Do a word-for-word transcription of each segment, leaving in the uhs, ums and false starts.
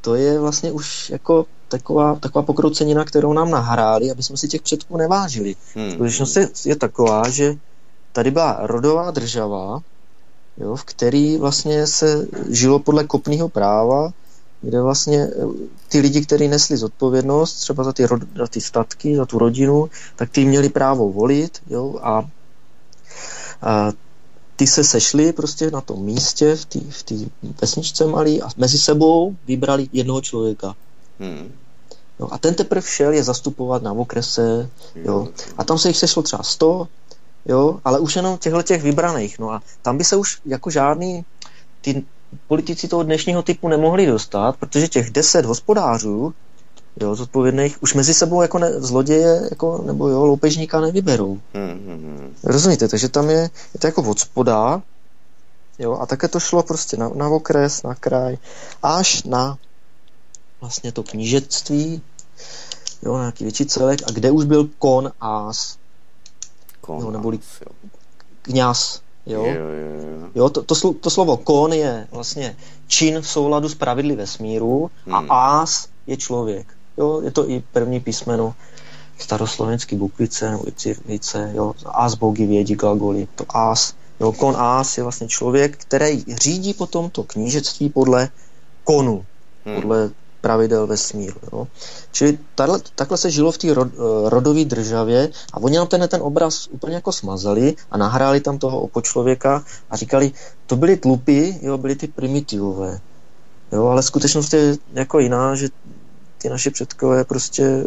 to je vlastně už jako taková, taková pokroucenina, kterou nám nahráli, aby jsme si těch předků nevážili. Hmm. Skutečnost je, je taková, že tady byla rodová država, jo, v který vlastně se žilo podle kopného práva, kde vlastně ty lidi, kteří nesli zodpovědnost třeba za ty, rod, za ty statky, za tu rodinu, tak ty měli právo volit, jo, a, a ty se sešli prostě na tom místě v té v té vesničce malý a mezi sebou vybrali jednoho člověka. Hmm. Jo, a ten teprve šel je zastupovat na okrese, jo, a tam se jich sešlo třeba sto, jo, ale už jenom těchto těch vybraných, no a tam by se už jako žádný ty politici toho dnešního typu nemohli dostat, protože těch deset hospodářů, jo, zodpovědných, už mezi sebou jako ne, zloděje, jako, nebo jo, loupežníka nevyberou. Mm-hmm. Rozumíte, takže tam je, je to jako od spoda, jo, a také to šlo prostě na, na okres, na kraj, až na vlastně to knížectví, jo, na nějaký větší celek, a kde už byl kon ás, kon jo, neboli kňaz, jo, jo, jo, jo. jo to, to, slo, to slovo kon je vlastně čin v souladu s pravidly vesmíru hmm. a ás je člověk. Jo, je to i první písmeno staroslovenský bukvice nebo cirkvice, jo, ás bogy vědí glagoly, to ás, jo, kon ás je vlastně člověk, který řídí potom to knížectví podle konu, hmm. podle pravidel vesmíru. Jo. Čili tato, takhle se žilo v té rod, rodové državě a oni nám ten, ten obraz úplně jako smazali a nahráli tam toho opočlověka a říkali, to byly tlupy, jo, byly ty primitivové. Jo, ale skutečnost je jako jiná, že ty naše předkové prostě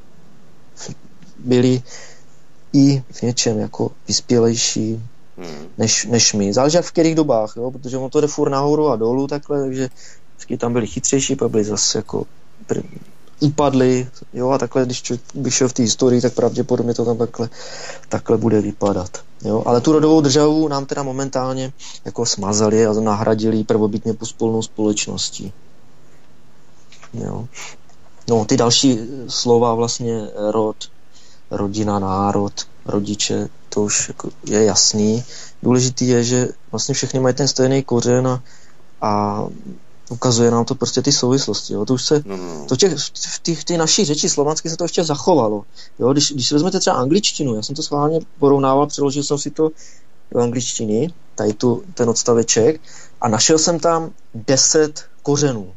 byli i v něčem jako vyspělejší než, než my. Záleží jak v kterých dobách, jo, protože on to jde furt nahoru a dolů takhle, takže vždycky tam byli chytřejší, pak byli zase jako pr- upadli, jo, a takhle, když člověk by šel v té historii, tak pravděpodobně to tam takhle, takhle bude vypadat, jo. Ale tu rodovou državu nám teda momentálně jako smazali a nahradili prvobitně pospolnou společností. Jo. No, ty další slova vlastně rod, rodina, národ, rodiče, to už jako je jasný. Důležitý je, že vlastně všechny mají ten stejný kořen a, a ukazuje nám to prostě ty souvislosti. Jo. To už se, no, no. To těch, v té v té naší řeči slovanské se to ještě zachovalo. Jo. Když, když vezmete třeba angličtinu, já jsem to schválně porovnával, přeložil jsem si to do angličtiny, tady tu, ten odstaveček, a našel jsem tam deset kořenů.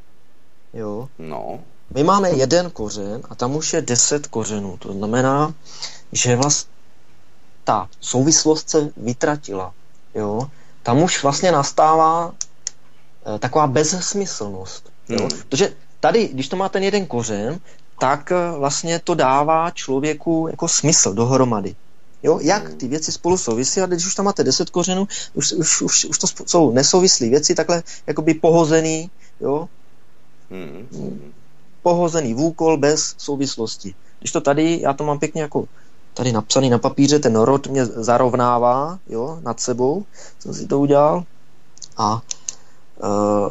Jo. No. My máme jeden kořen a tam už je deset kořenů. To znamená, že vlastně ta souvislost se vytratila. Jo. Tam už vlastně nastává e, taková bezsmyslnost. Jo. Hmm. Protože tady, když to má ten jeden kořen, tak e, vlastně to dává člověku jako smysl dohromady. Jo, jak ty věci spolu souvisí, a když už tam máte deset kořenů, už, už, už, už to jsou nesouvislé věci, takhle jakoby pohozený, jo, hmm. pohozený vůkol bez souvislosti. Když to tady, já to mám pěkně jako tady napsaný na papíře, ten rod mě zarovnává, jo, nad sebou, jsem si to udělal, a uh,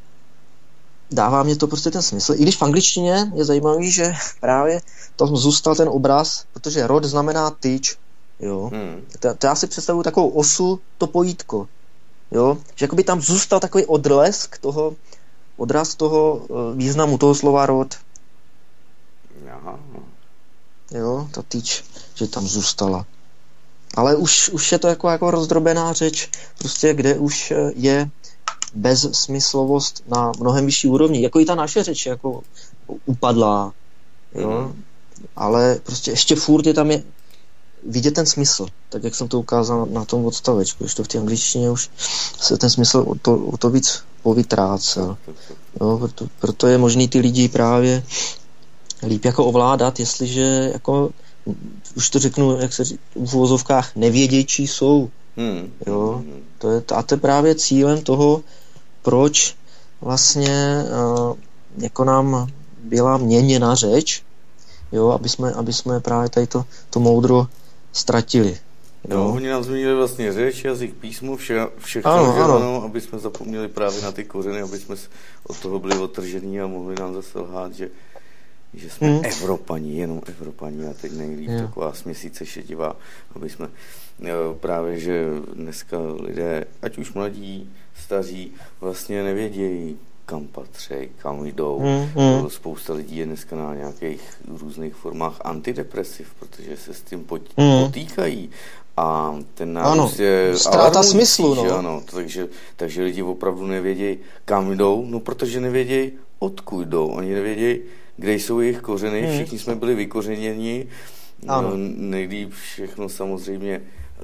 dává mě to prostě ten smysl. I když v angličtině je zajímavý, že právě tam zůstal ten obraz, protože rod znamená tyč, jo. Hmm. To, to já si představuji takovou osu, to pojítko, jo, že jakoby tam zůstal takový odlesk toho, odraz toho uh, významu toho slova rod. Aha. Jo, ta tyč, že tam zůstala. Ale už, už je to jako, jako rozdrobená řeč, prostě kde už je bezsmyslovost na mnohem vyšší úrovni. Jako i ta naše řeč jako upadlá. Jo? Mm. Ale prostě ještě furt je tam je vidět ten smysl, tak jak jsem to ukázal na tom odstavečku, když to v té angličtině už se ten smysl o to, o to víc povytrácel. Jo? Proto, proto je možný ty lidi právě líp jako ovládat, jestliže jako, už to řeknu, jak se říká, v uvozovkách nevědějčí jsou. Hmm. Jo, to je, a to je právě cílem toho, proč vlastně uh, jako nám byla měněna řeč, jo, aby jsme, aby jsme právě tady to, to moudro ztratili. Jo, no, oni nám změnili vlastně řeč, jazyk, písmo, vše, všechno, ano, že, ano, aby jsme zapomněli právě na ty kořeny, aby jsme od toho byli odtržení a mohli nám zase lhát, že že jsme hmm. Evropani, jenom Evropani, a teď nejlíp yeah. taková směsice šedivá, aby jsme jo, právě, že dneska lidé, ať už mladí, staří, vlastně nevědějí, kam patří, kam jdou. Hmm, hmm. Spousta lidí je dneska na nějakých různých formách antidepresiv, protože se s tím pot, hmm. potýkají. A ten nárůst ano, je ztráta smyslu, no. Ano, takže, takže lidi opravdu nevědějí, kam jdou, no protože nevědějí, odkud jdou. Oni nevědějí, kde jsou jejich kořeny. Hmm. Všichni jsme byli vykořeněni. No, nejlíp všechno samozřejmě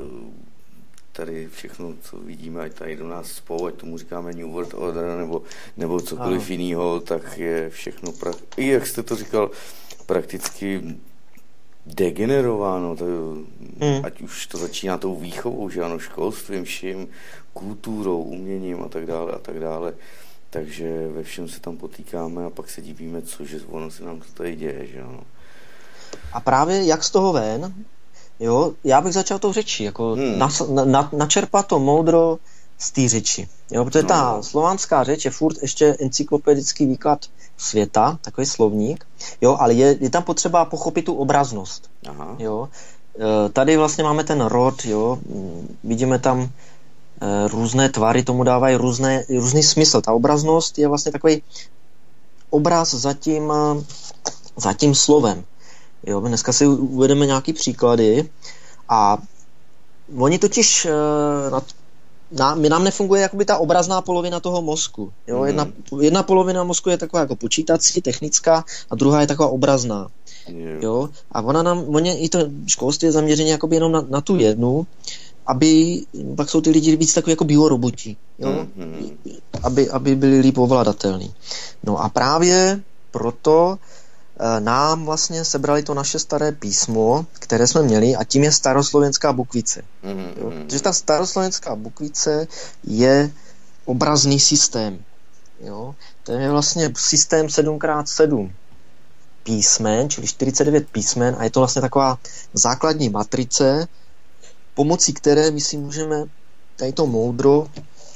tady všechno, co vidíme, ať tady do nás spolu, ať tomu říkáme New World Order nebo, nebo cokoliv jinýho, tak je všechno, pra... i jak jste to říkal, prakticky degenerováno, to, hmm. ať už to začíná tou výchovou, že ano, školstvím, vším, kulturou, uměním a tak dále a tak dále. Takže ve všem se tam potýkáme a pak se divíme, cože ono se nám to tady děje, že ano. A právě jak z toho ven, jo, já bych začal tou řečí, jako hmm. na, na, načerpat to moudro z té řeči, jo, protože no. ta slovanská řeč je furt ještě encyklopedický výklad světa, takový slovník, jo, ale je, je tam potřeba pochopit tu obraznost, Aha. jo. Tady vlastně máme ten rod, jo, vidíme tam různé tvary, tomu dávají různé, různý smysl. Ta obraznost je vlastně takový obraz za tím, za tím slovem. Jo, dneska si uvedeme nějaký příklady a oni totiž na, na, my nám nefunguje jakoby ta obrazná polovina toho mozku. Jo? Mm. Jedna, jedna polovina mozku je taková jako počítací, technická a druhá je taková obrazná. Yeah. Jo? A ona nám, oni i to školství je zaměřené jakoby jenom na, na tu jednu, aby pak jsou ty lidi víc takový jako bioroboti, jo? Mm-hmm. aby, aby byli líp ovladatelní. No a právě proto e, nám vlastně sebrali to naše staré písmo, které jsme měli, a tím je staroslovenská bukvice. Mm-hmm. Jo? Takže ta staroslovenská bukvice je obrazný systém. Jo? To je vlastně systém sedm krát sedm písmen, čili čtyřicet devět písmen, a je to vlastně taková základní matrice, pomocí které my si můžeme tady to moudro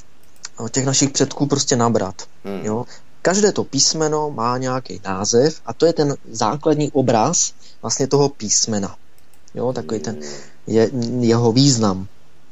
od těch našich předků prostě nabrat. Hmm. Jo? Každé to písmeno má nějaký název a to je ten základní obraz vlastně toho písmena. Jo? Takový ten je, jeho význam.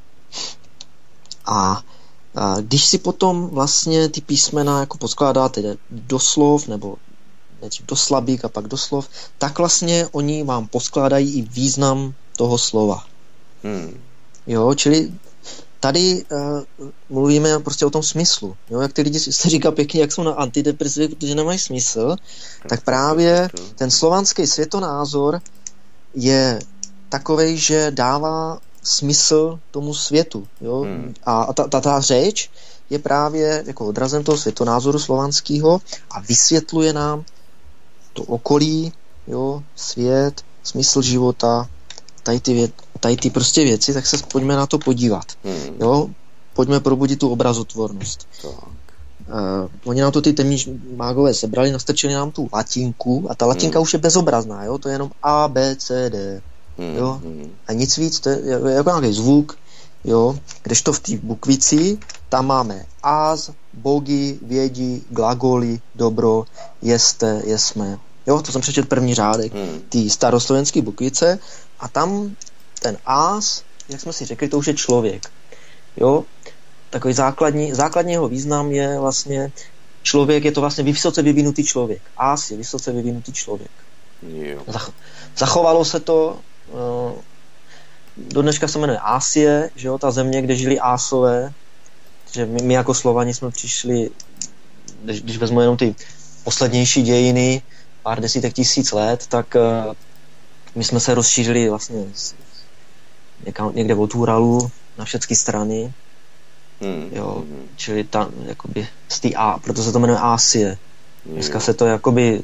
A, a když si potom vlastně ty písmena jako poskládáte do slov nebo nejdřív do slabík a pak do slov, tak vlastně oni vám poskládají i význam toho slova. Hmm. Jo, čili tady uh, mluvíme prostě o tom smyslu. Jo, jak ty lidi se říká pěkně, jak jsou na antidepresivy, protože nemají smysl, tak právě ten slovanský světonázor je takovej, že dává smysl tomu světu. Jo? Hmm. A ta, ta, ta řeč je právě jako odrazem toho světonázoru slovanského a vysvětluje nám to okolí, jo, svět, smysl života, tady ty, věc, tady ty prostě věci, tak se pojďme na to podívat. Hmm. Jo? Pojďme probudit tu obrazotvornost. Tak. Uh, oni nám to ty temní mágové sebrali, nastrčili nám tu latinku a ta latinka hmm. už je bezobrazná, jo? To je jenom A, B, C, D. Hmm. Jo? A nic víc, to je jako nějaký zvuk, jo? Kdežto v té bukvici tam máme áz, bogy, vědi, glagoly, dobro, jeste, jesme. Jo, to jsem přečetl první řádek hmm. té staroslovenské bukvice a tam ten áz, jak jsme si řekli, to už je člověk. Jo, takový základní, základní jeho význam je vlastně člověk, je to vlastně vysoce vyvinutý člověk. Áz je vysoce vyvinutý člověk. Jo. Zach, zachovalo se to, uh, do dneška se jmenuje Ásie, že jo, ta země, kde žili Ásové, že my, my jako Slovani jsme přišli, když, když vezmu jenom ty poslednější dějiny, pár desítek tisíc let, tak uh, my jsme se rozšířili vlastně z, někam, někde od Uralu na všechny strany. Hmm. Jo, čili tam jakoby z té A, proto se to jmenuje Ásie. Dneska se to jakoby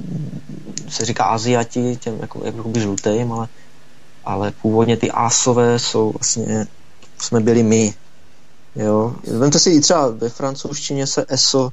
se říká Aziati, těm jako, jakoby žlutým, ale, ale původně ty Ásové jsou vlastně, jsme byli my. Jo. Vemte si třeba ve francouzštině se eso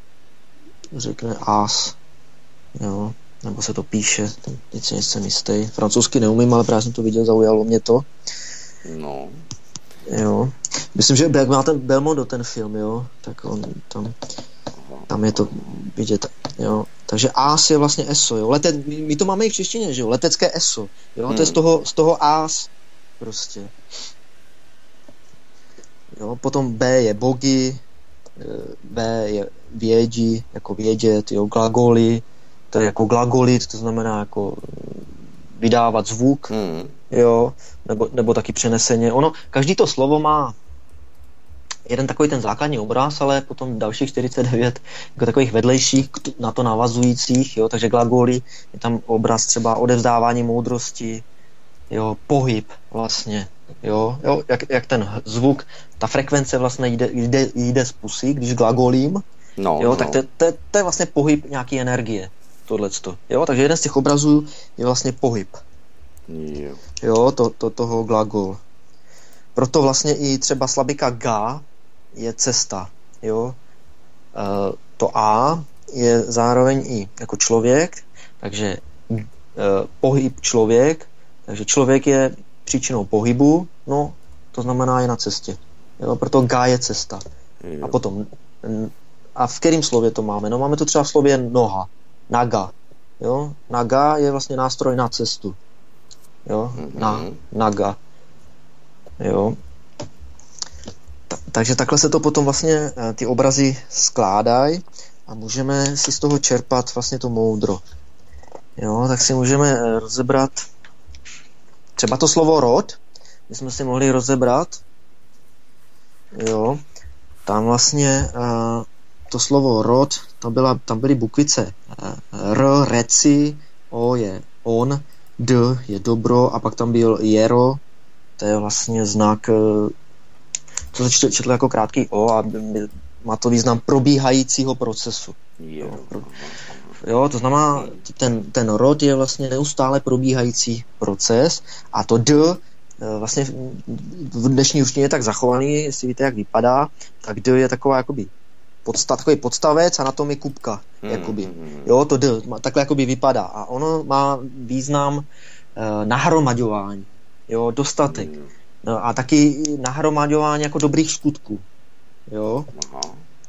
řekne ás. Jo. Nebo se to píše, teď si nejsem jistý. Francouzsky neumím, ale právě jsem to viděl, zaujalo mě to. No. Jo. Myslím, že jak má ten Belmondo ten film, jo, tak on tam, tam je to vidět, jo. Takže ás je vlastně eso, jo. Lete, my to máme i v češtině, že jo, letecké eso, jo, hmm. to je z toho, z toho ás, prostě. Jo, potom B je bogy, V je vědi, jako vědět, jo, glagoly, to je jako glagolit, to znamená jako vydávat zvuk, mm. jo, nebo, nebo taky přeneseně. Ono, každý to slovo má jeden takový ten základní obraz, ale potom dalších čtyřicet devět jako takových vedlejších na to navazujících, jo, takže glagoly, je tam obraz třeba odevzdávání moudrosti, jo, pohyb vlastně, jo, jo jak, jak ten zvuk, ta frekvence vlastně jde, jde, jde z pusy, když glagolím, no, jo, no. tak to, to, to je vlastně pohyb nějaký energie, tohleto, jo, takže jeden z těch obrazů je vlastně pohyb, jo, jo to, to, toho glagol. Proto vlastně i třeba slabika ga je cesta, jo, e, to a je zároveň i jako člověk, takže e, pohyb člověk, takže člověk je příčinou pohybu, no, to znamená je na cestě. Jo, proto ga je cesta. Jo. A potom, a v kterém slově to máme? No, máme to třeba v slově noha, naga. Jo, naga je vlastně nástroj na cestu. Jo, mm-hmm. na, naga. Jo. Ta, takže takhle se to potom vlastně ty obrazy skládají a můžeme si z toho čerpat vlastně to moudro. Jo, tak si můžeme rozebrat třeba to slovo rod, my jsme si mohli rozebrat, jo, tam vlastně uh, to slovo rod, tam, byla, tam byly bukvice uh, R, reci, O je on, D je dobro a pak tam byl jero, to je vlastně znak, uh, to se četl, četl jako krátký O a má to význam probíhajícího procesu. Jo, pro, jo, to znamená, ten, ten rod je vlastně neustále probíhající proces a to D vlastně v dnešní ruštině je tak zachovaný, jestli víte, jak vypadá, tak D je taková jakoby podstav, takový podstavec a na tom je kupka, mm, jakoby. Mm, jo, to D takhle jakoby vypadá a ono má význam eh, nahromaďování, jo, dostatek. Mm. No, a taky nahromaďování jako dobrých skutků, jo. Aha.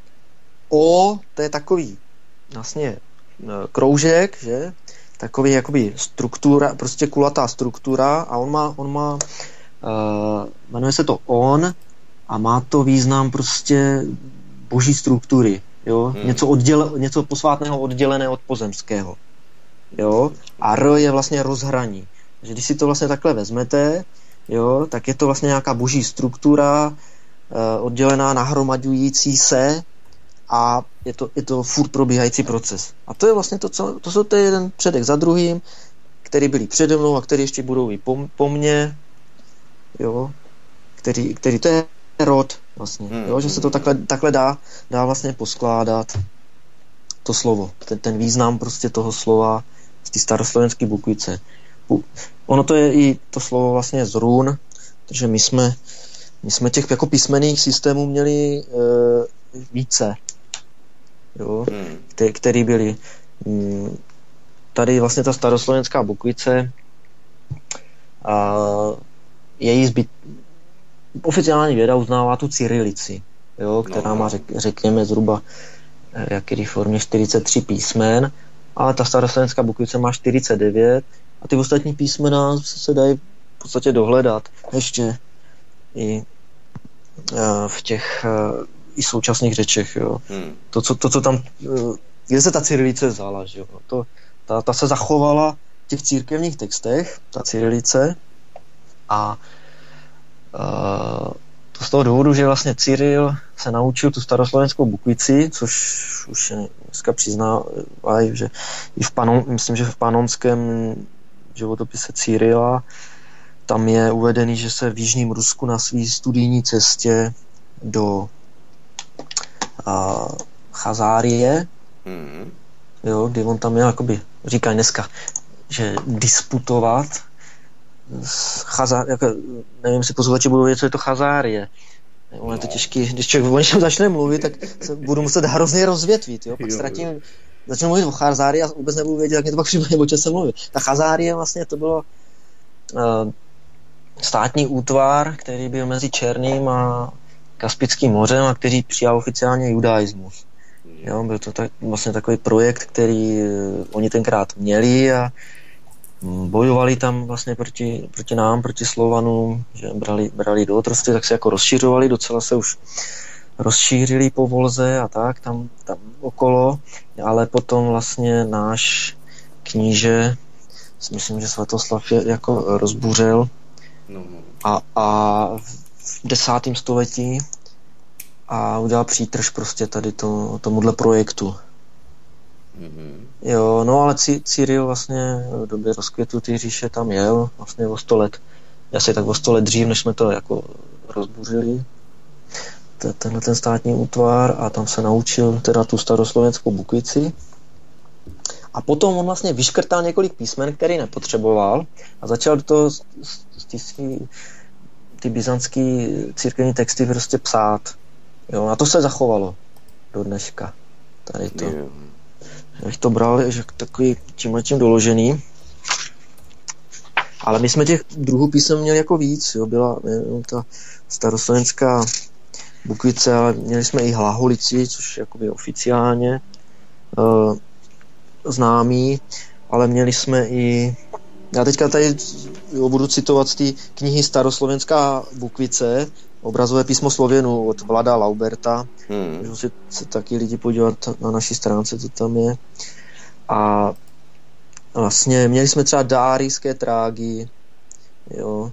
O, to je takový vlastně kroužek, že? Takový jakoby struktura, prostě kulatá struktura a on má, on má uh, jmenuje se to on a má to význam prostě boží struktury, jo? Hmm. Něco, odděle, něco posvátného oddělené od pozemského, jo? A R je vlastně rozhraní. Takže když si to vlastně takhle vezmete, jo, tak je to vlastně nějaká boží struktura uh, oddělená, nahromaďující se a je to, je to furt probíhající proces. A to je vlastně to, co, to jsou to jeden předek za druhým, který byli přede mnou a který ještě budou i po, po mně, jo, který, který to je rod vlastně, jo, že se to takhle, takhle dá, dá vlastně poskládat to slovo, ten, ten význam prostě toho slova z té staroslovenské bukvice. Ono to je i to slovo vlastně z run, protože my jsme, my jsme těch jako písmenných systémů měli e, více, jo, hmm. který, který byly m, tady vlastně ta staroslovenská bukvice a její zbyt oficiální věda uznává tu cyrilici, jo, která no. má řek, řekněme zhruba v jaké formě čtyřicet tři písmen, ale ta staroslovenská bukvice má čtyřicet devět a ty ostatní písmena se dají v podstatě dohledat ještě i v těch i současných řečech, jo. Hmm. To, co, to, co tam, kde se ta cyrilice vzala, že jo. To, ta, ta se zachovala v těch církevních textech, ta cyrilice, a, a to z toho důvodu, že vlastně Cyril se naučil tu staroslovenskou bukvici, což už dneska přiznávají, že i v panon, myslím, že v panonském životopise Cyrila tam je uvedený, že se v jižním Rusku na své studijní cestě do a, Chazárie, mm. jo, kdy on tam měl, jakoby, říkají dneska, že disputovat s Chazá, jako, nevím, si posluchači budou vědět, co je to Chazárie. Ono je to těžký, když člověk o něčem začne mluvit, tak se budu muset hrozně rozvětvit, jo, pak ztratím, začnu mluvit o Chazárii a vůbec nebudu vědět, jak mě to pak přijde, o čem se mluví. Ta Chazárie vlastně to bylo uh, státní útvar, který byl mezi Černým a Kaspickým mořem a který přijal oficiálně judaismus. Jo, byl to tak, vlastně takový projekt, který uh, oni tenkrát měli a bojovali tam vlastně proti, proti nám, proti Slovanům, že brali, brali do otroctví, tak se jako rozšiřovali, docela se už rozšířili po Volze a tak, tam, tam okolo, ale potom vlastně náš kníže, myslím, že Svatoslav je jako rozbouřil a, a v desátém století a udělal přítrž prostě tady to, tomuhle projektu. Mm-hmm. Jo, no ale Cyril vlastně v době rozkvětu té říše tam jel vlastně o sto let. Asi tak o sto let dřív, než jsme to jako rozbouřili. Tenhle ten státní útvar a tam se naučil teda tu staroslovenskou bukvici. A potom on vlastně vyškrtal několik písmen, který nepotřeboval a začal do toho ty byzantský církevní texty prostě psát. Jo, a to se zachovalo do dneška. Tady to. Já to bral, že takový tím a tím doložený. Ale my jsme těch druhů písem měli jako víc. Jo. Byla jenom ta staroslovenská bukvice, ale měli jsme i hlaholici, což je jakoby oficiálně uh, známý, ale měli jsme i, já teďka tady jo, budu citovat z té knihy Staroslovenská bukvice, obrazové písmo Slověnu od Vlada Lauberta, hmm. můžou si se taky lidi podívat na naší stránce, co tam je. A vlastně měli jsme třeba dárijské trágy, jo,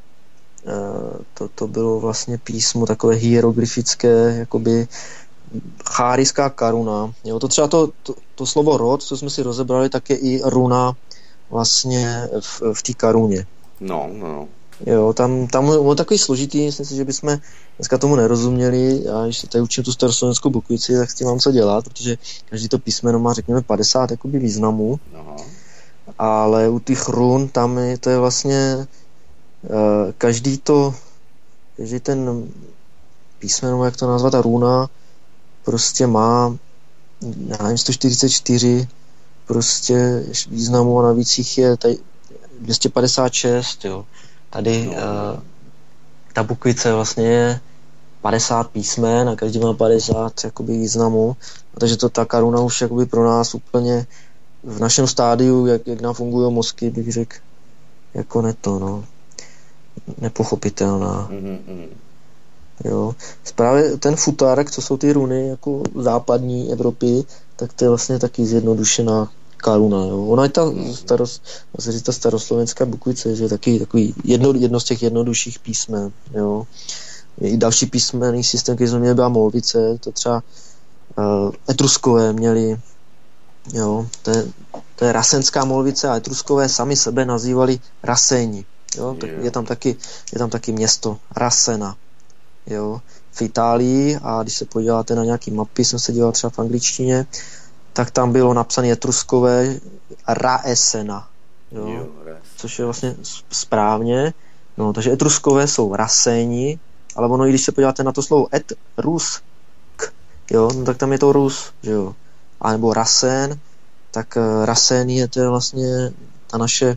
To, to bylo vlastně písmo takové hieroglyfické, jakoby cháriská karuna. Jo, to třeba to, to, to slovo rod, co jsme si rozebrali, tak je i runa vlastně v, v té karuně. No, no. Jo, tam, tam bylo takový složitý, myslím si, že bychom dneska tomu nerozuměli. Já když tady učím tu staroslovenskou bukvici, tak s tím mám co dělat, protože každý to písmeno má, řekněme, padesát jakoby významů. Aha. Ale u těch run tam je, to je vlastně Uh, každý to, každý ten písmeno, jak to nazvat, ta runa, prostě má, já nevím, sto čtyřicet čtyři prostě významů a navíc jich je tady dvě stě padesát šest, jo. Tady uh, ta bukvice vlastně je padesát písmen a každý má padesát jakoby významů. A takže to ta karuna už jakoby pro nás úplně v našem stádiu, jak, jak nám fungují mozky, bych řekl, jako neto, no. Nepochopitelná. Mm-hmm. Jo. Právě ten futárek, co jsou ty runy jako západní Evropy, tak to je vlastně taky zjednodušená karuna. Jo. Ona je ta, starost, ta staroslovenská bukvice, že je taky takový jedno, jedno z těch jednodušších písmen. Jo. I další písmenný systém, který jsme měli, byla molvice, to třeba uh, etruskové měli, jo, to je, to je rasenská molvice a etruskové sami sebe nazývali raseni. Jo, tak je tam taky, je tam taky město Rasena, jo, v Itálii, a když se podíváte na nějaký mapy, jsem se díval třeba v angličtině, tak tam bylo napsané etruskové Raesena, jo, což je vlastně správně, no, takže etruskové jsou Raseni, ale ono, i když se podíváte na to slovo etrusk, jo, no, tak tam je to Rus, že jo, a nebo Rasen, tak uh, Raseni je to vlastně ta naše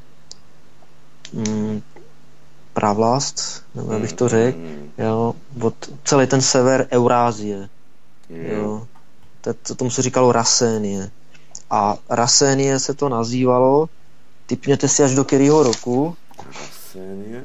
Mm, pravlast, nebo bych to řekl, jo, od celý ten sever Eurázie, jo, to tomu se říkalo Rasénie. A Rasénie se to nazývalo, tipněte si až do kterého roku? Rasénie?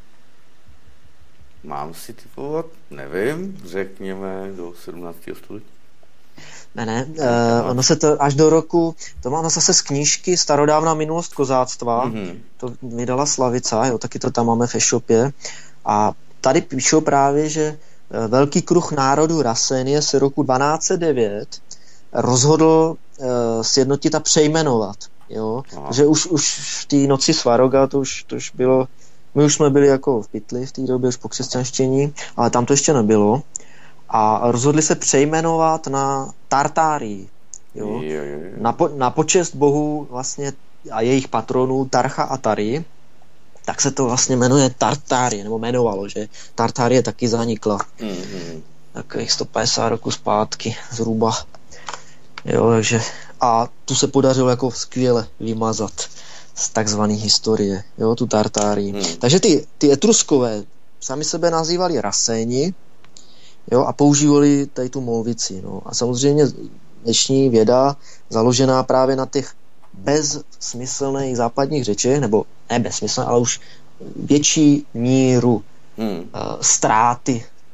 Mám si typovat? Nevím, řekněme do sedmnáctého století. Ne, ne, uh, ono se to až do roku, to mám zase z knížky Starodávná minulost kozáctva, mm-hmm. to vydala Slavica, jo, taky to tam máme v e-shopě, a tady píšou právě, že velký kruh národu Rasénie se roku dvanáct set devět rozhodl uh, sjednotit a přejmenovat, jo, takže už, už v té noci Svaroga to už, to už bylo, my už jsme byli jako v pytli v té době, už po křesťanštění, ale tam to ještě nebylo. A rozhodli se přejmenovat na Tartárii. Jo? Je, je, je. Na, po, na počest bohů vlastně a jejich patronů Tarcha a Tary, tak se to vlastně jmenuje Tartárie, nebo jmenovalo, že Tartárie taky zanikla. Mm-hmm. Takových sto padesát roku zpátky zhruba. Jo, takže a tu se podařilo jako skvěle vymazat z takzvané historie, jo, tu Tartárii. Mm. Takže ty, ty etruskové sami sebe nazývali Raséni, jo, a používali tady tu molvici. No. A samozřejmě dnešní věda, založená právě na těch bezsmyslných západních řečech, nebo ne bezsmyslné, ale už větší míru hmm. uh, ztráty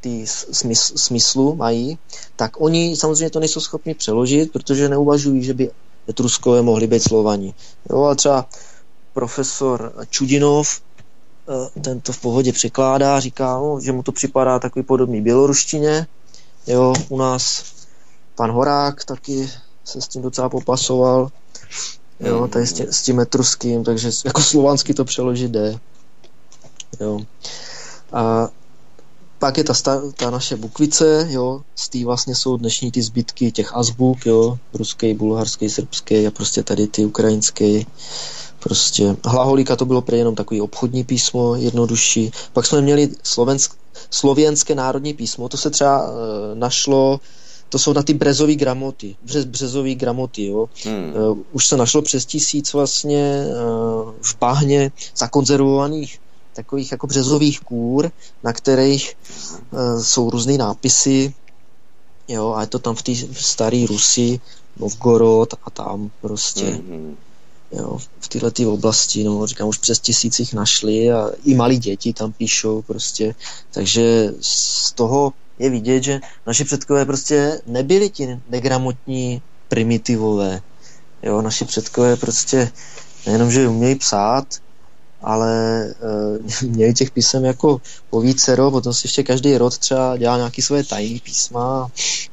ty smysl, smyslu mají, tak oni samozřejmě to nejsou schopni přeložit, protože neuvažují, že by Etruskové mohli být Slovani. Jo, a třeba profesor Čudinov, ten to v pohodě překládá, říká, no, že mu to připadá takový podobný běloruštině. Jo, u nás pan Horák taky se s tím docela popasoval. Jo, tady s tím, s tím etruským, takže jako slovansky to přeložit jde. Jo. A pak je ta, ta naše bukvice, jo, z té vlastně jsou dnešní ty zbytky těch azbuk, jo, ruský, bulharský, srbský a prostě tady ty ukrajinský. Prostě hlaholíka to bylo prý jenom takový obchodní písmo, jednodušší. Pak jsme měli slovensk, slověnské národní písmo, to se třeba e, našlo, to jsou na ty brezové gramoty, břez, březové gramoty, jo. Hmm. E, už se našlo přes tisíc vlastně e, v bahně zakonzervovaných takových jako březových kůr, na kterých e, jsou různý nápisy, jo, a je to tam v té staré Rusi, Novgorod a tam prostě, hmm. jo, v této oblasti, no, říkám, už přes tisíc jich našli a i malí děti tam píšou prostě, takže z toho je vidět, že naši předkové prostě nebyli ti negramotní primitivové, jo, naši předkové prostě nejenom, že umějí psát, ale e, měli těch písem jako povícero, potom si ještě každý rod třeba dělá nějaký svoje tajný písma.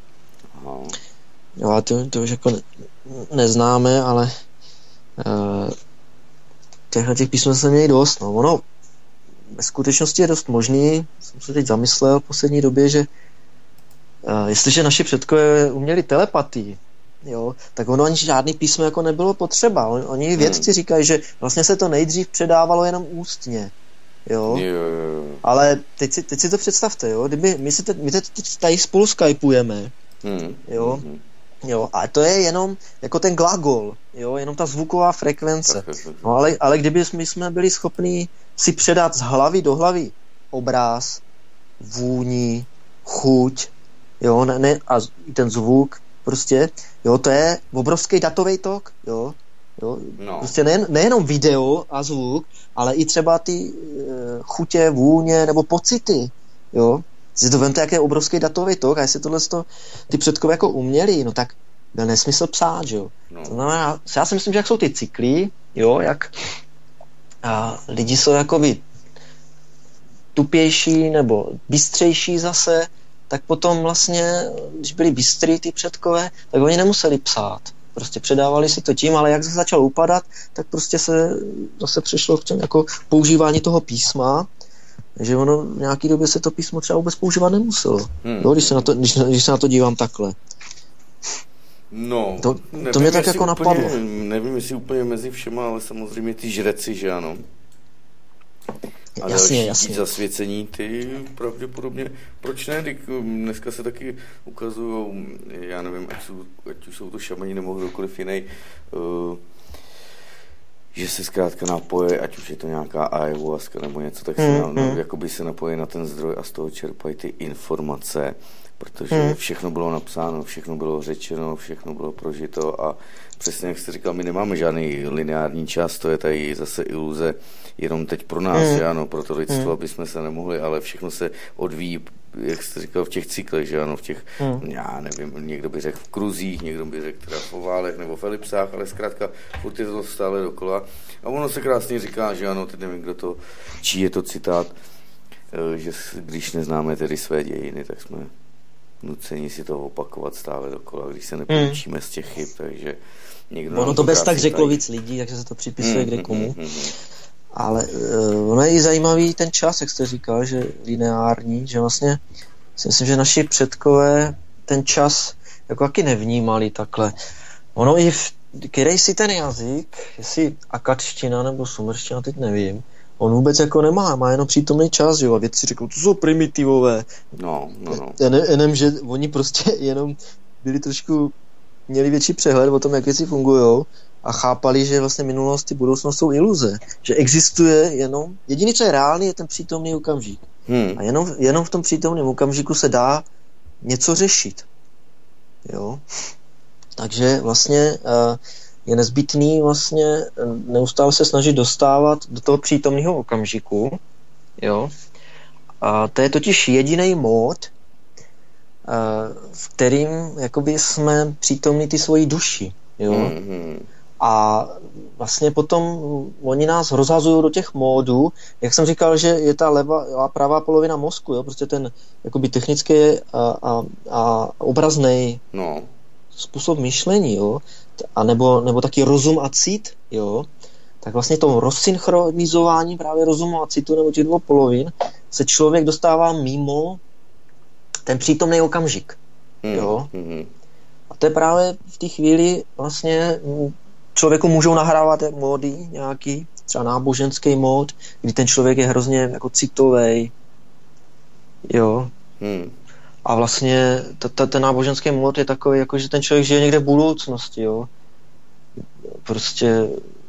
Jo, a to, to už jako ne, neznáme, ale e, těch, těch písmen se měli dost. No. Ono ve skutečnosti je dost možný, jsem se teď zamyslel v poslední době, že e, jestliže naši předkové uměli telepatii, jo, tak ono ani žádný písmo jako nebylo potřeba. Oni vědci hmm. říkají, že vlastně se to nejdřív předávalo jenom ústně. Jo. Jo, jo, jo. Ale teď si, teď si to představte, jo. Kdyby my, si te, my teď tady spolu skypujeme, hmm. jo, hmm. jo, a to je jenom jako ten glagol, jo, jenom ta zvuková frekvence. No, ale, ale kdyby my jsme byli schopni si předat z hlavy do hlavy obráz, vůni, chuť, jo, ne, ne, a ten zvuk, prostě, jo, to je obrovský datový tok, jo, jo, no. Prostě nejen, nejenom video a zvuk, ale i třeba ty e, chutě, vůně nebo pocity, jo, si to vemte, jak je obrovský datový tok a jestli tohle ty předkové jako uměli, no tak byl nesmysl psát, jo. No. To znamená, já si myslím, že jak jsou ty cykly, jo, jak a lidi jsou jakoby tupější nebo bystřejší zase, tak potom vlastně, když byli bystrý ty předkové, tak oni nemuseli psát. Prostě předávali si to tím, ale jak se začal upadat, tak prostě se zase přešlo k těm jako používání toho písma, že ono v nějaký době se to písmo třeba vůbec používat nemuselo. Hmm. Jo, když se na to, když, když se na to dívám takhle. No, to, to mě tak jako úplně, napadlo. Nevím, jestli úplně mezi všema, ale samozřejmě ty žreci, že ano. A jasně, další jasně. zasvěcení, ty pravděpodobně, proč ne, dneska se taky ukazují, já nevím, ať, jsou, ať už jsou to šamani nebo kdokoliv jiný, uh, že se zkrátka napoje, ať už je to nějaká ayahuasca nebo něco, tak se, mm, na, mm. jakoby se napojí na ten zdroj a z toho čerpají ty informace, protože mm. všechno bylo napsáno, všechno bylo řečeno, všechno bylo prožito a přesně jak jste říkal, my nemáme žádný lineární čas, to je tady zase iluze jenom teď pro nás, mm. že ano, pro to lidstvo, mm. aby jsme se nemohli, ale všechno se odvíjí, jak jste říkal, v těch cyklech, že ano, v těch, mm. já nevím, někdo by řekl v kruzích, někdo by řekl teda v oválech nebo v elipsách, ale zkrátka furt je to stále dokola. A ono se krásně říká, že ano, teď nevím, kdo to, čí je to citát, že když neznáme tedy své dějiny, tak jsme nuceni si to opakovat stále dokola, když se nepoučíme mm. z těch chyb, takže někdo... Ono to bez tak řeklo víc lidí, takže se to připisuje mm, kde komu. Mm, mm, mm. Ale uh, ono je i zajímavý ten čas, jak jste říkal, že lineární, že vlastně si myslím, že naši předkové ten čas jako taky nevnímali takhle. Ono i v který si ten jazyk, jestli akadština nebo sumerština, teď nevím, on vůbec jako nemá, má jenom přítomný čas, jo, a vědci řekl, to jsou primitivové. No, no, no. Jenom, že oni prostě jenom byli trošku, měli větší přehled o tom, jak věci fungujou a chápali, že vlastně minulost i budoucnost jsou iluze. Že existuje jenom, jediný, co je reálný, je ten přítomný okamžik. Hmm. A jenom, jenom v tom přítomném okamžiku se dá něco řešit. Jo. Takže vlastně uh, je nezbytný vlastně neustále se snažit dostávat do toho přítomného okamžiku, jo. A to je totiž jediný mód, v kterým jakoby jsme přítomní ty svoji duši. Jo? Mm-hmm. A vlastně potom oni nás rozhazují do těch módů. Jak jsem říkal, že je ta levá a pravá polovina mozku, jo? Prostě ten jakoby technický a, a, a obrazný no. způsob myšlení, jo? A nebo, nebo taky rozum a cit, jo? Tak vlastně tom rozsynchronizování právě rozumu a citu nebo těch dvou polovin se člověk dostává mimo ten přítomný okamžik. Mm. Jo? Mm. A to je právě v té chvíli vlastně člověku můžou nahrávat módy nějaký, třeba náboženský mód, kdy ten člověk je hrozně jako citovej. Jo. Hmm. A vlastně t- t- ten náboženský mód je takový, jako že ten člověk žije někde v budoucnosti, jo. Prostě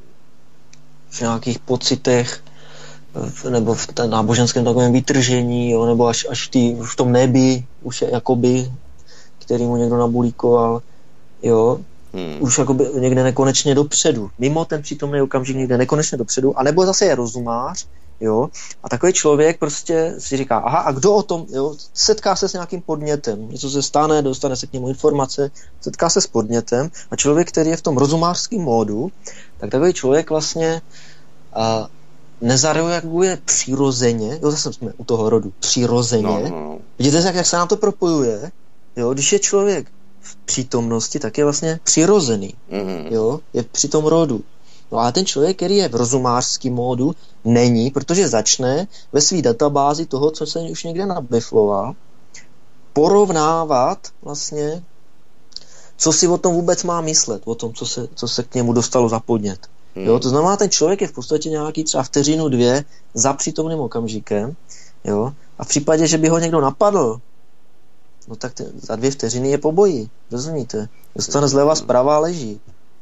v nějakých pocitech, nebo v tom náboženském takovém vytržení, jo, nebo až, až tý, v tom nebi, už je jakoby, který mu někdo nabulíkoval, jo. Hmm. Už jakoby někde nekonečně dopředu. Mimo ten přítomný okamžik někde nekonečně dopředu. A nebo zase je rozumář, jo. A takový člověk prostě si říká, aha, a kdo o tom, jo, setká se s nějakým podnětem. Něco se stane, dostane se k němu informace, setká se s podnětem. A člověk, který je v tom rozumářském módu, tak takový člověk vlastně a, nezareaguje přirozeně, jo, zase jsme u toho rodu, přirozeně. No, no. Vidíte, jak, jak se nám to propojuje, jo, když je člověk v přítomnosti, tak je vlastně přirozený. Mm-hmm. Jo? Je při tom rodu. No a ten člověk, který je v rozumářském módu, není, protože začne ve své databázi toho, co se už někde nabifloval, porovnávat vlastně, co si o tom vůbec má myslet, o tom, co se, co se k němu dostalo za podnět. Mm. Jo? To znamená, ten člověk je v podstatě nějaký třeba vteřinu, dvě za přítomným okamžikem, jo? A v případě, že by ho někdo napadl, no tak ten, za dvě vteřiny je pobojí. Rozumíte? Dostane zleva, zprava a leží.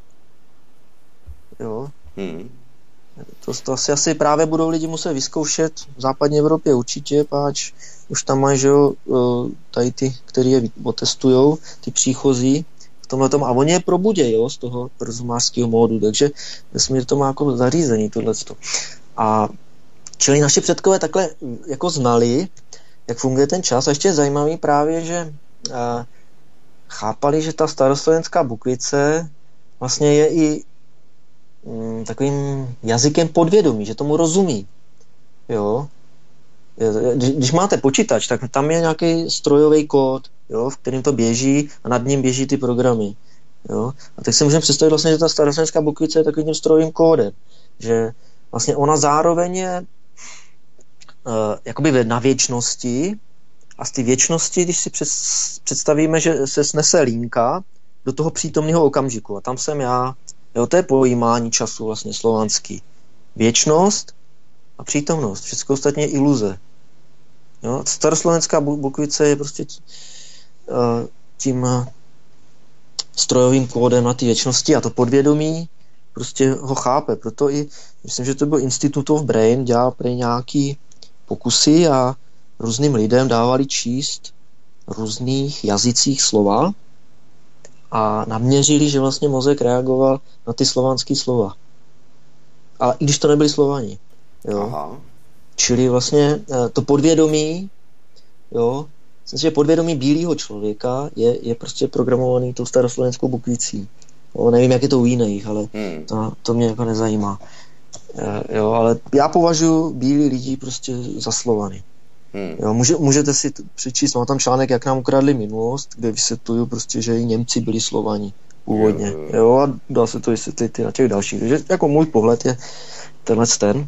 Jo. Hmm. To, to asi, asi právě budou lidi muset vyzkoušet v západní Evropě určitě, páč už tam mají, že jo, tady ty, který je otestujou, ty příchozí v tomhletom, a oni je probudějí, jo, z toho rozumářského módu, takže vesmír to má jako zařízení tohleto. A čili naši předkové takhle jako znali, jak funguje ten čas. A ještě je zajímavý právě, že a, chápali, že ta staroslovenská bukvice vlastně je i m, takovým jazykem podvědomí, že tomu rozumí. Jo. Když, když máte počítač, tak tam je nějaký strojový kód, jo, v kterém to běží a nad ním běží ty programy. Jo. A tak si můžeme představit vlastně, že ta staroslovenská bukvice je takovým strojovým kódem. Že vlastně ona zároveň je Uh, jakoby na věčnosti, a z té věčnosti, když si před, představíme, že se snese linka do toho přítomného okamžiku, a tam jsem já, jo, to je pojímání času vlastně slovanský. Věčnost a přítomnost, všechno ostatně je iluze. Jo, staroslovenská bukvice je prostě uh, tím uh, strojovým kódem na té věčnosti, a to podvědomí prostě ho chápe. Proto i, myslím, že to byl Institute of Brain, dělal prej nějaký pokusy a různým lidem dávali číst různých jazycích slova a naměřili, že vlastně mozek reagoval na ty slovanské slova. Ale i když to nebyli Slovani. Jo. Aha. Čili vlastně to podvědomí, jo, myslím, že podvědomí bílého člověka je, je prostě programovaný tou staroslovenskou bukvicí. Jo, nevím, jak je to u jiných, ale hmm. to, to mě jako nezajímá. E, jo, ale já považuji bílí lidi prostě za Slovany. Hmm. Jo, může, můžete si t- přečíst, mám tam článek, jak nám ukradli minulost, kde vysvětluju prostě, že i Němci byli Slovani původně. Jo, jo. jo a dá se to vysvětlit i na těch dalších. Takže jako můj pohled je tenhle ten.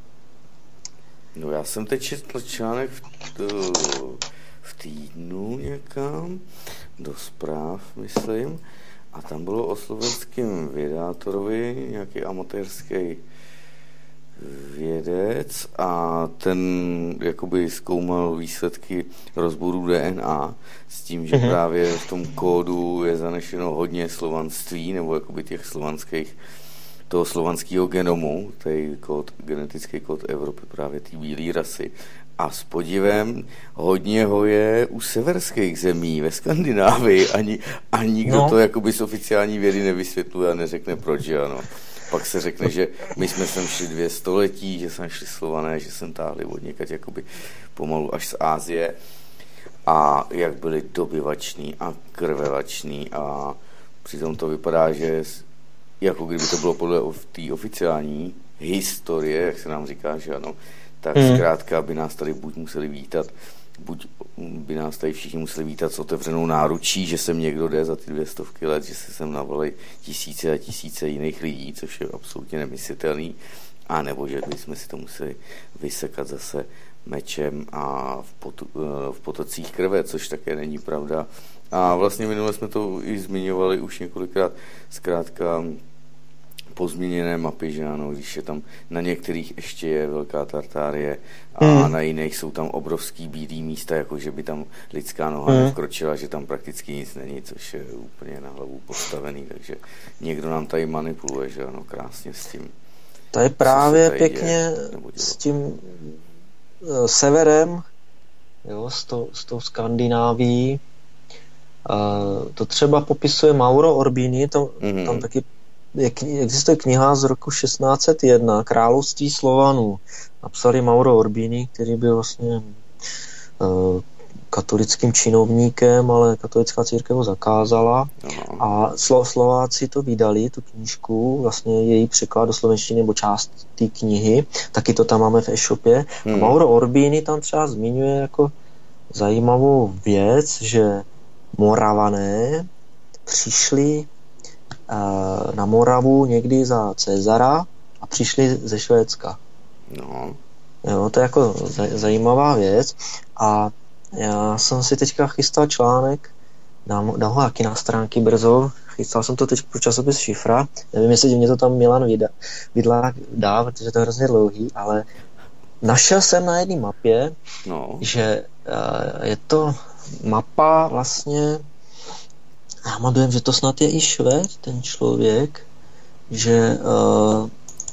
No já jsem teď četl článek v, t- v týdnu někam, do zpráv, myslím, a tam bylo o slovenském vědátorovi, nějaký amatérský vědec, a ten jakoby zkoumal výsledky rozboru D N A s tím, že mm-hmm. právě v tom kódu je zanešeno hodně slovanství, nebo jakoby těch slovanských, toho slovanského genomu, tady kód, genetický kód Evropy, právě té bílé rasy. A s podivem hodně ho je u severských zemí ve Skandinávii, ani, a nikdo no. to jakoby z oficiální vědy nevysvětluje a neřekne proč, ano. pak se řekne, že my jsme sem šli dvě století, že jsme šli Slované, že sem táhli od někať jakoby pomalu až z Ázie a jak byli dobyvační a krvevační a přitom to vypadá, že jako kdyby to bylo podle té oficiální historie, jak se nám říká, že ano, tak hmm. zkrátka by nás tady buď museli vítat, buď by nás tady všichni museli vítat s otevřenou náručí, že sem někdo jde za ty dvě stovky let, že se sem navolí tisíce a tisíce jiných lidí, což je absolutně nemyslitelný, a nebo že bychom si to museli vysekat zase mečem a v, potu, v potocích krve, což také není pravda. A vlastně minule jsme to i zmiňovali už několikrát, zkrátka pozměněné mapy, že ano, když je tam na některých ještě je velká Tartárie a hmm. na jiných jsou tam obrovský bílý místa, jako že by tam lidská noha hmm. nevkročila, že tam prakticky nic není, což je úplně na hlavu postavený, takže někdo nám tady manipuluje, že ano, krásně s tím. To je právě pěkně s tím uh, severem, jo, s, to, s tou Skandinávií. Uh, to třeba popisuje Mauro Orbini, to, mm-hmm. tam taky je, existuje kniha z roku šestnáct set jedna, Království Slovanů. Napsali Mauro Orbini, který byl vlastně uh, katolickým činovníkem, ale katolická církev ho zakázala. Aha. A Slo- Slováci to vydali, tu knížku, vlastně její překlad do slovenštiny nebo část té knihy, taky to tam máme v e-shopě. Hmm. A Mauro Orbini tam třeba zmiňuje jako zajímavou věc, že Moravané přišli uh, na Moravu někdy za Cezara a přišli ze Švédska. No. Jo, to je jako zaj- zajímavá věc. A já jsem si teďka chystal článek, dám, dám ho taky na stránky brzo, chystal jsem to teď pro časopis Šifra, nevím, jestli mě to tam Milan Vidlák dá, protože to je hrozně dlouhý, ale našel jsem na jedné mapě, no. že uh, je to mapa vlastně, já mám dojem, že to snad je i Švéd, ten člověk, že uh,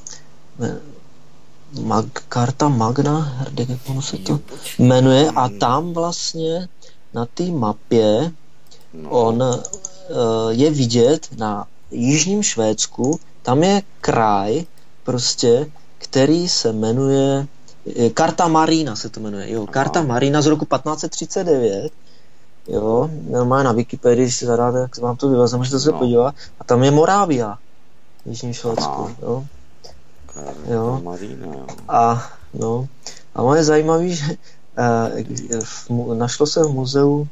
Mag, karta Magna Herdek, jak ono se to jmenuje, a tam vlastně na té mapě no. on uh, je vidět na jižním Švédsku, tam je kraj prostě, který se jmenuje Karta Marína se to jmenuje, jo, Karta Marína z roku patnáct set třicet devět, jo, má na Wikipedii, když si zadáte, jak vám to vyvezme, můžete se no. podívat, a tam je Morávia v jižním Švédsku, jo. Jo. A, no, a ono je zajímavý, že uh, v, našlo se v muzeu uh,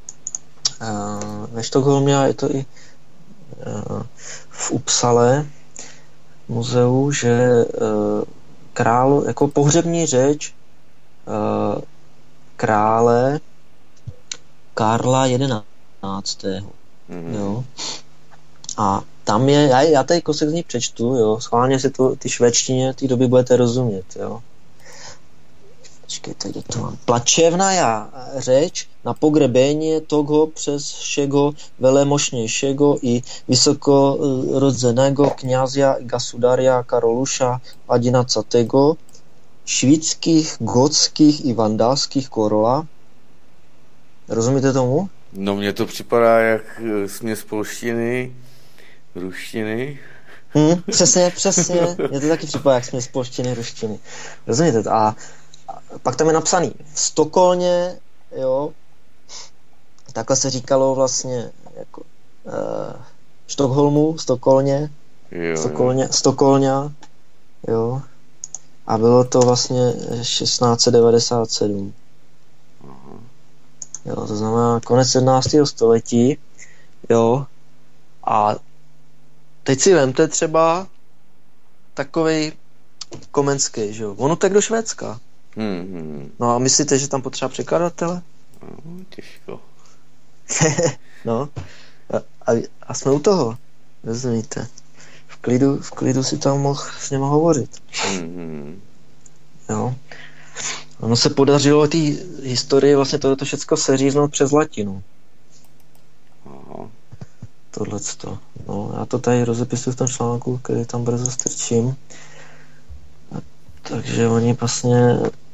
ve Štokholmě, a je to i uh, v Uppsale muzeu, že uh, král, jako pohřební řeč uh, krále Karla jedenáctého. Mm-hmm. Jo. A tam je, já, já tady kousek z ní přečtu, jo, schválně si to, ty švédštině té doby budete rozumět, jo. Počkejte, kde to mám. Plačevná řeč na pogrebení toho přes všeho velemožnějšího i vysokorodzeného kňazia Gasudaria Karoluša jedenadvacátého švýckých, gotských i vandálských korola. Rozumíte tomu? No mně to připadá jak směs polštiny, ruštiny. Hmm, přesně, přesně. Mně to taky připadá jak směs polštiny, ruštiny. Rozumíte to? A, a pak tam je napsaný v Stokolně, jo, takhle se říkalo vlastně jako uh, Štokholmu, Stokolně, jo, Stokolně, jo. Stokolňa, jo. A bylo to vlastně šestnáct set devadesát sedm. Aha. Jo, to znamená konec sedmnáctého století, jo. A teď si vemte třeba takovej Komenský, že jo. Ono tak do Švédska. Hmm, hmm. No a myslíte, že tam potřeba překladatele? No, těžko. No. A, a, a jsme u toho. Rozumíte. V klidu, v klidu si tam mohl s něma hovořit. Hmm. Jo. Ono se podařilo té historii vlastně tohleto všecko seříznout přes latinu. Aha. Tohleto. No, já to tady rozepisuju v tom článku, který tam brzo strčím. A, takže oni vlastně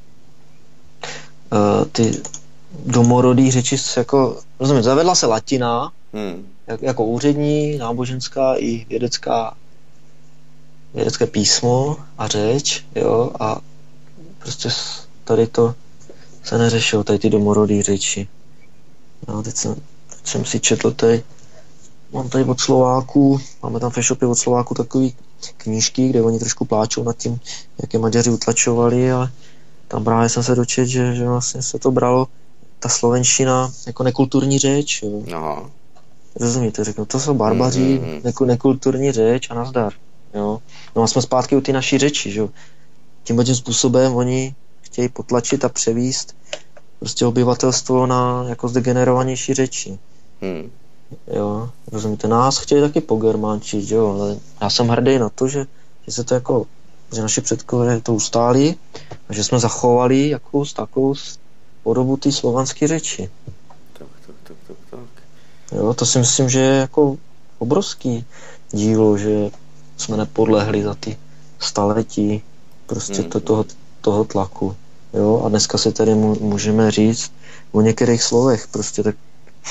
uh, ty domorodý řeči jako, rozumím, zavedla se latina, hmm. jak, jako úřední, náboženská i vědecká vědecké písmo a řeč, jo, a prostě tady to se neřešilo, tady ty domorodý řeči. No, teď jsem, teď jsem si četl tady, mám tady od Slováků, máme tam v e-shopě od Slováků takový knížky, kde oni trošku pláčou nad tím, jak je Maďaři utlačovali, ale tam právě jsem se dočet, že, že vlastně se to bralo, ta slovenština, jako nekulturní řeč, jo. Aha. Rozumíte, řeknu, to jsou barbaři, mm-hmm. neku, nekulturní řeč a nazdar, jo. No a jsme zpátky u ty naší řeči, že jo. Tímhle tím způsobem oni chtějí potlačit a převíst prostě obyvatelstvo na jako zdegenerovanější řeči. Hmm. Jo, rozumíte, nás chtějí taky pogermančit, jo, ale já jsem hrdý na to, že, že se to jako, že naši předkové to ustáli a že jsme zachovali jakou takovou podobu ty slovanské řeči. Tak, tak, tak, tak, tak. Jo, to si myslím, že je jako obrovský dílo, že jsme nepodlehli za ty staletí prostě hmm. to, toho, toho tlaku. Jo, a dneska si tady můžeme říct o některých slovech, prostě tak.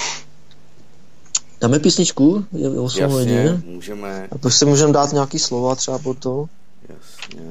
Dáme písničku? Je osm hodin. Můžeme. A prostě můžeme dát nějaký slova třeba po to. Jasně.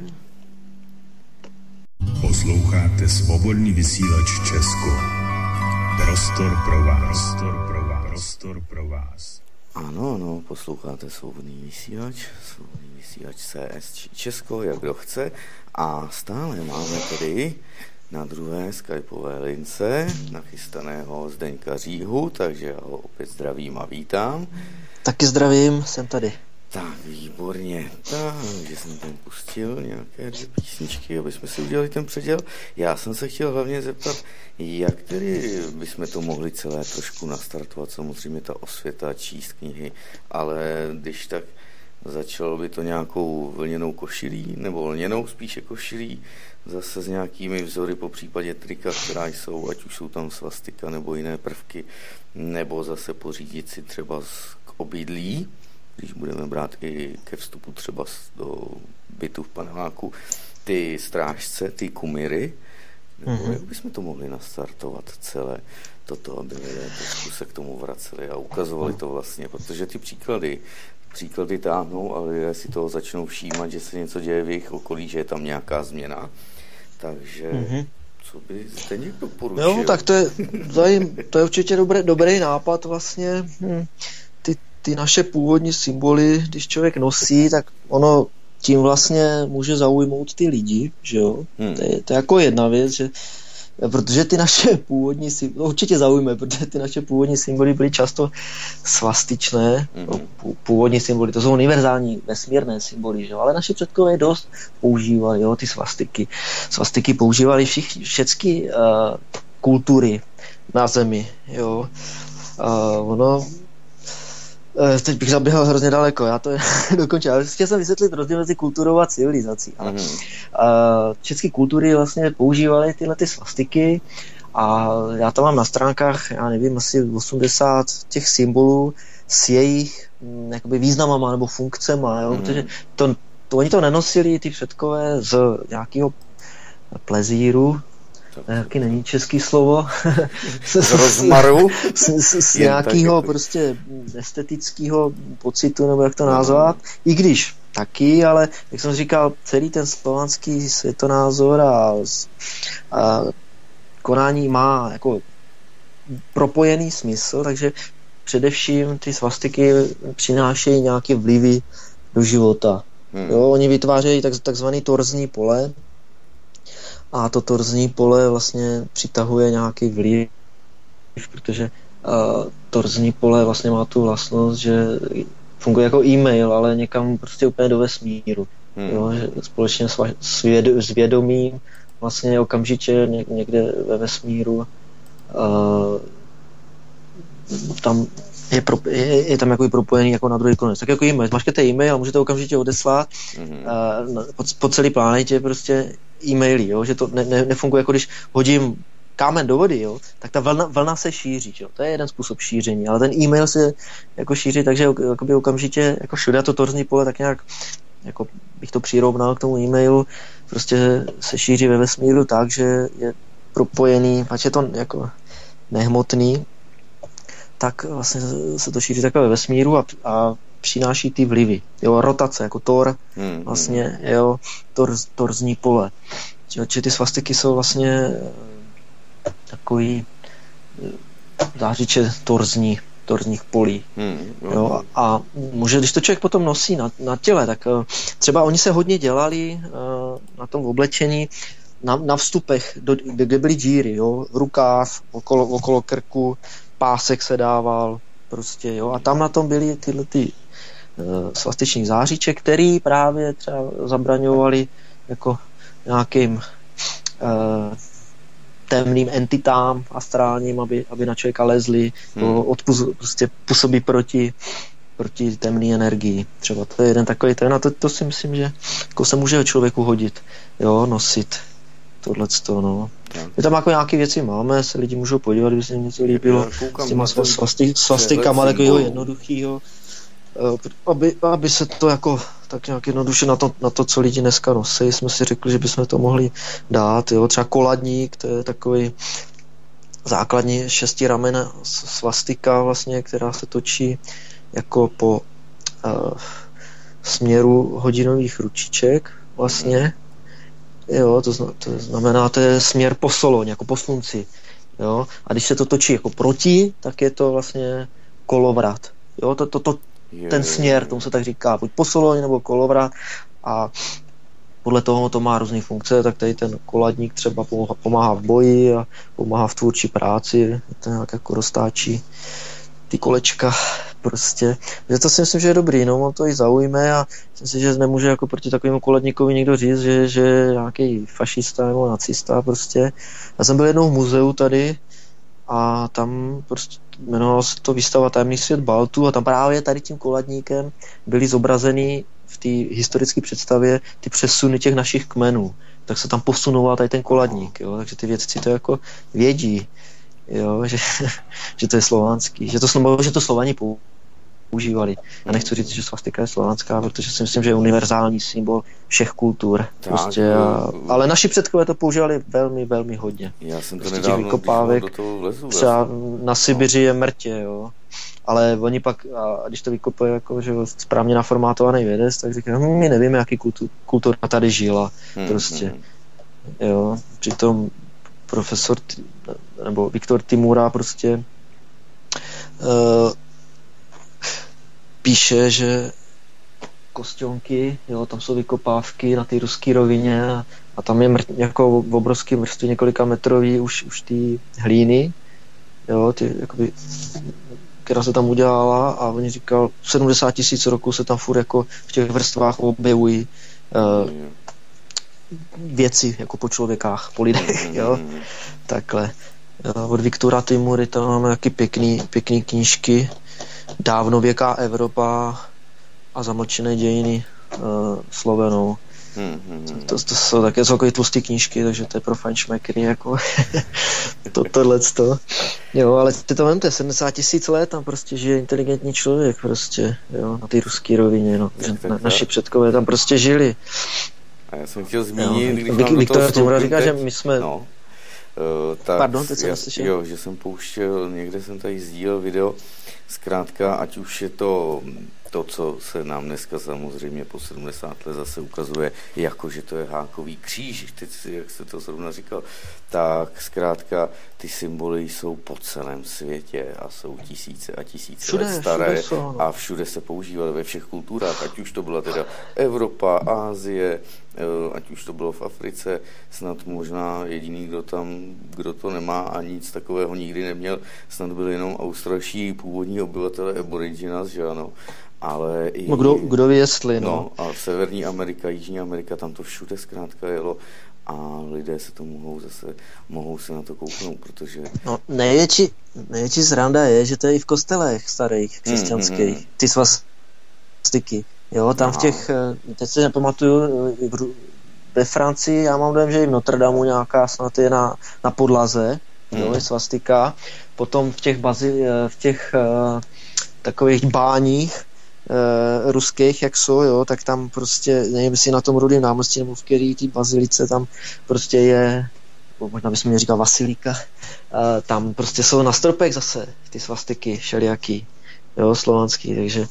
Posloucháte Svobodný vysílač Česko. Prostor pro vás. Prostor pro vás. Prostor pro vás. Ano, no, posloucháte Svobodný vysílač, Svobodný vysílač C S Česko, jak kdo chce. A stále máme tady na druhé skypové lince nachystaného Zdeňka Říhu, takže já ho opět zdravím a vítám. Taky zdravím, jsem tady. Tak, výborně. Takže jsem tam pustil nějaké dvě písničky, aby jsme si udělali ten předěl. Já jsem se chtěl hlavně zeptat, jak tedy bychom to mohli celé trošku nastartovat, samozřejmě ta osvěta, číst knihy, ale když tak začalo by to nějakou vlněnou košilí, nebo lněnou spíše košilí, zase s nějakými vzory, po případě trika, která jsou, ať už jsou tam svastika nebo jiné prvky, nebo zase pořídit si třeba k obydlí, když budeme brát i ke vstupu třeba do bytu v paneláku, ty strážce, ty kumíry, nebo mm-hmm. jak bychom to mohli nastartovat celé toto, aby lidé trošku se k tomu vraceli a ukazovali to vlastně, protože ty příklady Příklady táhnou, ale lidé si toho začnou všímat, že se něco děje v jejich okolí, že je tam nějaká změna. Takže mm-hmm. co by jste někdo doporučil? Jo, tak to je, to je určitě dobrý, dobrý nápad vlastně. Ty, ty naše původní symboly, když člověk nosí, tak ono tím vlastně může zaujmout ty lidi, že jo? Hmm. To, je, to je jako jedna věc, že protože ty naše původní symboly, určitě zaujme, protože ty naše původní symboly byly často svastičné, mm-hmm. původní symboly, to jsou univerzální, vesmírné symboly, že? Ale naši předkové dost používali, jo, ty svastiky. Svastiky používali všichni, všechny uh, kultury na zemi, jo. Uh, ono teď bych zaběhal hrozně daleko, já to dokončil, ale chtěl jsem vysvětlit rozdíl mezi kulturou a civilizací. Ale mm. všechny kultury vlastně používaly tyhle ty svastiky a já tam mám na stránkách, já nevím, asi osmdesát těch symbolů s jejich jakoby významama nebo funkcema, jo? Mm. Protože to, to, oni to nenosili, ty předkové, z nějakého plezíru, jaký není český slovo, z rozmaru, z, z, z nějakého prostě estetického pocitu, nebo jak to nazvat, i když taky, ale jak jsem říkal, celý ten slovanský světonázor a, a konání má jako propojený smysl, takže především ty svastiky přinášejí nějaké vlivy do života. Hmm. Jo, oni vytvářejí tak, takzvaný torzní pole, a to torzní pole vlastně přitahuje nějaký vliv, protože uh, torzní pole vlastně má tu vlastnost, že funguje jako e-mail, ale někam prostě úplně do vesmíru. Hmm. Jo, že společně s, s, věd, s vědomím vlastně okamžitě někde ve vesmíru uh, tam je, pro, je, je tam jako propojený jako na druhý konec. Tak jako e-mail, zmačkete e-mail a můžete okamžitě odeslat mm-hmm. uh, po, po celé planetě prostě e-maily, jo? Že to ne, ne, nefunguje jako když hodím kámen do vody, jo? Tak ta vlna, vlna se šíří, jo? To je jeden způsob šíření, ale ten e-mail se jako šíří, takže jakoby okamžitě jako všude a to torzní pole tak nějak jako bych to přirovnal k tomu e-mailu, prostě se šíří ve vesmíru tak, že je propojený, pač je to jako nehmotný, tak vlastně se to šíří takhle ve vesmíru a, a přináší ty vlivy. Jo, rotace, jako Thor, hmm, vlastně, jo, Thor, torzní pole. Čiže ty svastiky jsou vlastně takový zářiče torzní, torzních polí. Hmm, jo, a může, když to člověk potom nosí na, na těle, tak třeba oni se hodně dělali na tom oblečení, na, na vstupech, do, kde byly díry, jo, v rukáv, okolo, okolo krku, pásek se dával, prostě, jo, a tam na tom byly tyhle ty uh, svastiční záříček, který právě třeba zabraňovali jako nějakým uh, temným entitám astrálním, aby, aby na člověka lezli, hmm. odpuz, prostě působí proti, proti temné energii. Třeba to je jeden takový ten, a to, to si myslím, že jako se může člověku hodit, jo, nosit tohleto, no. My tam jako nějaké věci máme, se lidi můžou podívat, kdyby se jim něco líbilo, s těma svasty, svastikama takového jednoduchýho, aby, aby se to jako tak nějak jednoduše na to, na to, co lidi dneska nosí, jsme si řekli, že bychom to mohli dát, jo, třeba koladník, to je takový základní šestiramena svastika vlastně, která se točí jako po uh, směru hodinových ručiček vlastně. Jo, to, zna, to znamená, to je směr po soloň, jako po slunci. Jo? A když se to točí jako proti, tak je to vlastně kolovrat. Jo, to, to, to, ten směr, tomu se tak říká, buď po soloň nebo kolovrat. A podle toho to má různé funkce, tak tady ten koladník třeba pomáhá v boji a pomáhá v tvůrčí práci, to nějak jako roztáčí ty kolečka prostě. Že to si myslím, že je dobrý, no, on to i zaujme a myslím si, že nemůže jako proti takovému koladníkovi někdo říct, že, že je nějaký fašista nebo nacista prostě. Já jsem byl jednou v muzeu tady a tam prostě jmenovalo se to výstava Tajemný svět Baltu a tam právě tady tím koladníkem byly zobrazený v té historické představě ty přesuny těch našich kmenů. Tak se tam posunoval tady ten koladník, jo, takže ty vědci to jako vědí. Jo, že, že to je slovanský, že to, že to Slovani používali. Já nechci říct, že svastika je slovanská, protože si myslím, že je univerzální symbol všech kultur. Prostě, a, ale naši předkové to používali velmi, velmi hodně. Já jsem to prostě nedávno, vykopávek, do toho vlezu, třeba na Sibiři je mrtě, jo. Ale oni pak, a když to vykopají jako, že správně naformátovaný vědec, tak říkají, hm, my nevíme, jaký kultur, kultura tady žila. Hmm, prostě. Hmm. Jo, přitom profesor nebo Viktor Timura prostě uh, píše, že Kostěnky, jo, tam jsou vykopávky na té ruské rovině a, a tam je mrt, jako obrovský vrství několika metrový už, už ty hlíny, jo, ty, jakoby, která se tam udělala a oni říkal, sedmdesát tisíc roků se tam furt jako v těch vrstvách objevují uh, věci jako po člověkách, po lidech, jo, takhle. Od Viktora Timury tam máme taky pěkný, pěkný knížky, Dávnověká Evropa a Zamlčené dějiny uh, Slovenou. To, to jsou také celkově tlusté knížky, takže to je pro fajnšmekry, jako to, tohleto. Jo, ale ty to vemte, sedmdesát tisíc let tam prostě žije inteligentní člověk prostě, jo, na té ruské rovině, no. Na, naši předkové tam prostě žili. A já jsem chtěl zmínit, jo, když Vik- Viktor Timura říká, že my jsme... No, uh, tak Pardon, teď jsem já, slyšel. Jo, že jsem pouštěl, někde jsem tady sdílel video, zkrátka, ať už je to to, co se nám dneska samozřejmě po sedmdesát let zase ukazuje, jako že to je hákový kříž, teď si, jak jste to zrovna říkal, tak zkrátka ty symboly jsou po celém světě a jsou tisíce a tisíce všude, let staré všude jsou, a všude se používaly ve všech kulturách, ať už to byla teda Evropa, Ázie, ať už to bylo v Africe, snad možná jediný, kdo tam, kdo to nemá a nic takového nikdy neměl, snad byli jenom australští původní obyvatele Aborigines, že ano, ale i... No kdo, kdo ví, jestli, no. no. A Severní Amerika, Jižní Amerika, tam to všude zkrátka jelo a lidé se to mohou zase, mohou se na to kouknout, protože... No, největší, největší zranda je, že to je i v kostelech starých, křesťanských, mm, mm, ty svastiky, jo, tam Aha. v těch, teď si nepamatuju, ve Francii, já mám dojem, že i v Notre Damu nějaká snad je na, na podlaze, mm. jo, je svastika, potom v těch bazi, v těch uh, takových báních uh, ruských, jak jsou, jo, tak tam prostě, nevím, jestli na tom Rudém náměstí nebo v který té bazilice tam prostě je, možná bychom měli říkat Vasilika, uh, tam prostě jsou na stropech zase ty svastiky všelijaký, jo, slovanský, takže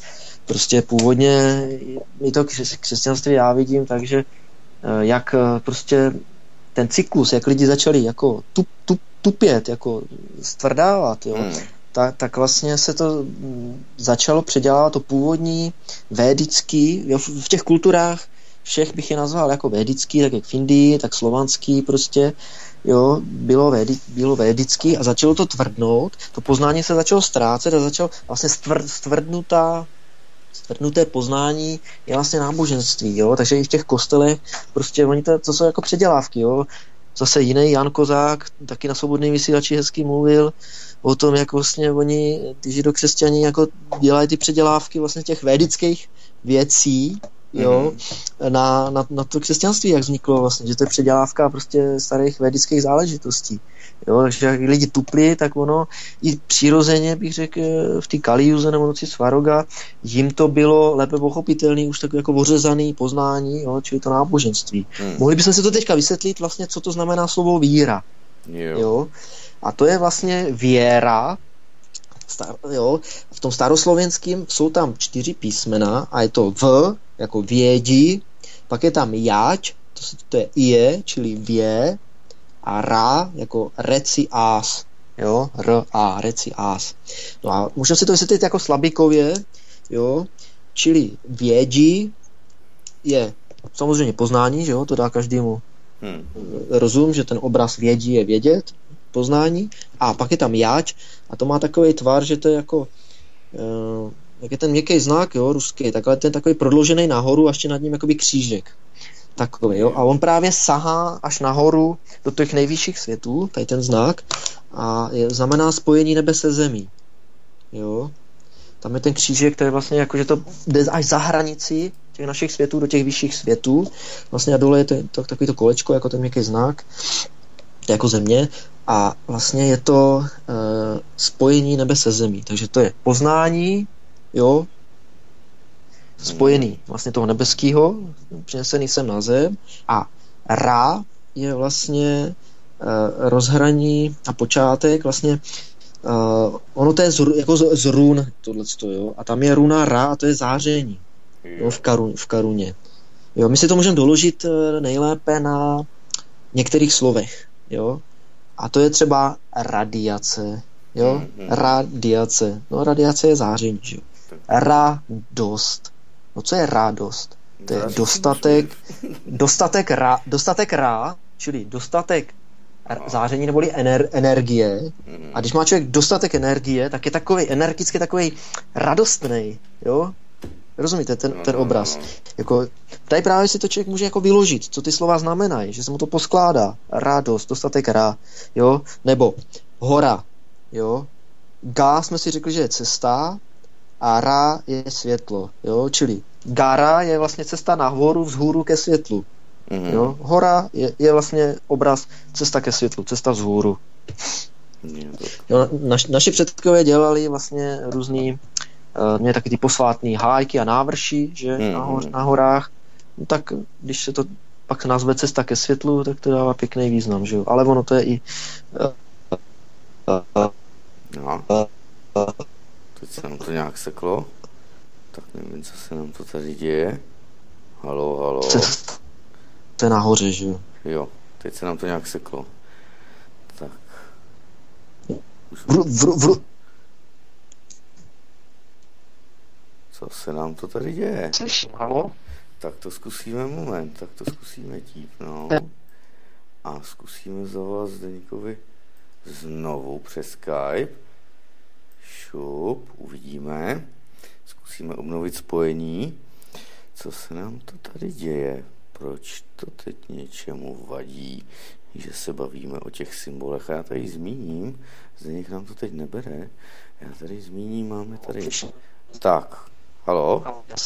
prostě původně i to křesťanství já vidím, takže jak prostě ten cyklus, jak lidi začali jako tup, tup, tupět, jako stvrdávat, jo, hmm. tak, tak vlastně se to začalo předělávat to původní védický, jo, v těch kulturách všech bych je nazval jako védický, tak jak v Indii, tak slovanský prostě, jo, bylo, védi, bylo védický a začalo to tvrdnout, to poznání se začalo ztrácet a začalo vlastně stvr, stvrdnutá stvrdnuté poznání je vlastně náboženství, jo, takže i v těch kostelech prostě oni to, to jsou jako předělávky, jo. Zase jiný Jan Kozák, taky na Svobodným vysílači hezky mluvil o tom, jak vlastně oni, ty židokřesťaní, jako dělají ty předělávky vlastně těch védických věcí, jo, mm. na, na, na to křesťanství, jak vzniklo vlastně, že to je předělávka prostě starých védických záležitostí. Jo, takže jak lidi tupli, tak ono i přirozeně, bych řekl, v té Kalijuze nebo noci Svaroga, jim to bylo lépe pochopitelný, už takový jako ořezaný poznání, jo, čili to náboženství. Hmm. Mohli bychom si to teďka vysvětlit vlastně, co to znamená slovo víra. Jo. Jo? A to je vlastně věra, star, jo, v tom staroslovenském jsou tam čtyři písmena a je to v, jako vědí, pak je tam jať, to, se, to je je, čili vě, a ra, jako reci ás, jo, r a, reci ás. No a můžeme si to vysvětlit jako slabikově, jo, čili vědí je samozřejmě poznání, že jo, to dá každému hmm. rozum, že ten obraz vědí je vědět, poznání, a pak je tam jať a to má takový tvar, že to je jako uh, jak je ten měkký znak, jo, ruský, takhle ten takový prodloužený nahoru a ještě nad ním jakoby křížek. Takový, jo. A on právě sahá až nahoru do těch nejvyšších světů, tady ten znak, a je, znamená spojení nebe se zemí. Jo. Tam je ten křížek, který vlastně jako, že to jde až za hranici těch našich světů do těch vyšších světů. Vlastně a dole je to, to takový to kolečko, jako ten měkký znak, jako země. A vlastně je to e, spojení nebe se zemí. Takže to je poznání, jo, spojený vlastně toho nebeského, přinesený sem na zem, a ra je vlastně uh, rozhraní a počátek vlastně uh, ono to je z, jako z, z run tohleto, jo, a tam je runa ra a to je záření, jo, v, karu, v karuně. Jo, my si to můžeme doložit uh, nejlépe na některých slovech, jo, a to je třeba radiace, jo, radiace, no radiace je záření, jo, radost. No co je rádost? To je dostatek, dostatek rá, dostatek rá, čili dostatek záření neboli ener, energie. A když má člověk dostatek energie, tak je takový energicky takový radostný, jo? Rozumíte ten, ten obraz? Jako, tady právě si to člověk může jako vyložit, co ty slova znamenají, že se mu to poskládá. Radost, dostatek rá, jo? Nebo hora, jo? Gá jsme si řekli, že je cesta, a ra je světlo, jo, čili gara je vlastně cesta nahoru, vzhůru ke světlu, mm-hmm. jo, hora je, je vlastně obraz cesta ke světlu, cesta vzhůru. Jo, naš, naši předkové dělali vlastně různý, uh, mě taky ty posvátný hájky a návrší, že, mm-hmm. na, hor, na horách, no, tak když se to pak nazve cesta ke světlu, tak to dává pěkný význam, že jo, ale ono to je i uh, uh, no. uh, Teď se nám to nějak seklo. Tak nevím, co se nám to tady děje. Halo, halo. To je nahoře, že jo? Jo, teď se nám to nějak seklo. Tak. Vru, vru, vru. Co se nám to tady děje? Slyším, halo? Tak to zkusíme moment, tak to zkusíme típnout. A zkusíme zavolat Zdeňkovi znovu přes Skype. Šup, uvidíme. Zkusíme obnovit spojení. Co se nám to tady děje? Proč to teď něčemu vadí, že se bavíme o těch symbolech? A já tady zmíním, Zdeněk nám to teď nebere. Já tady zmíním, máme tady... Tak, halo?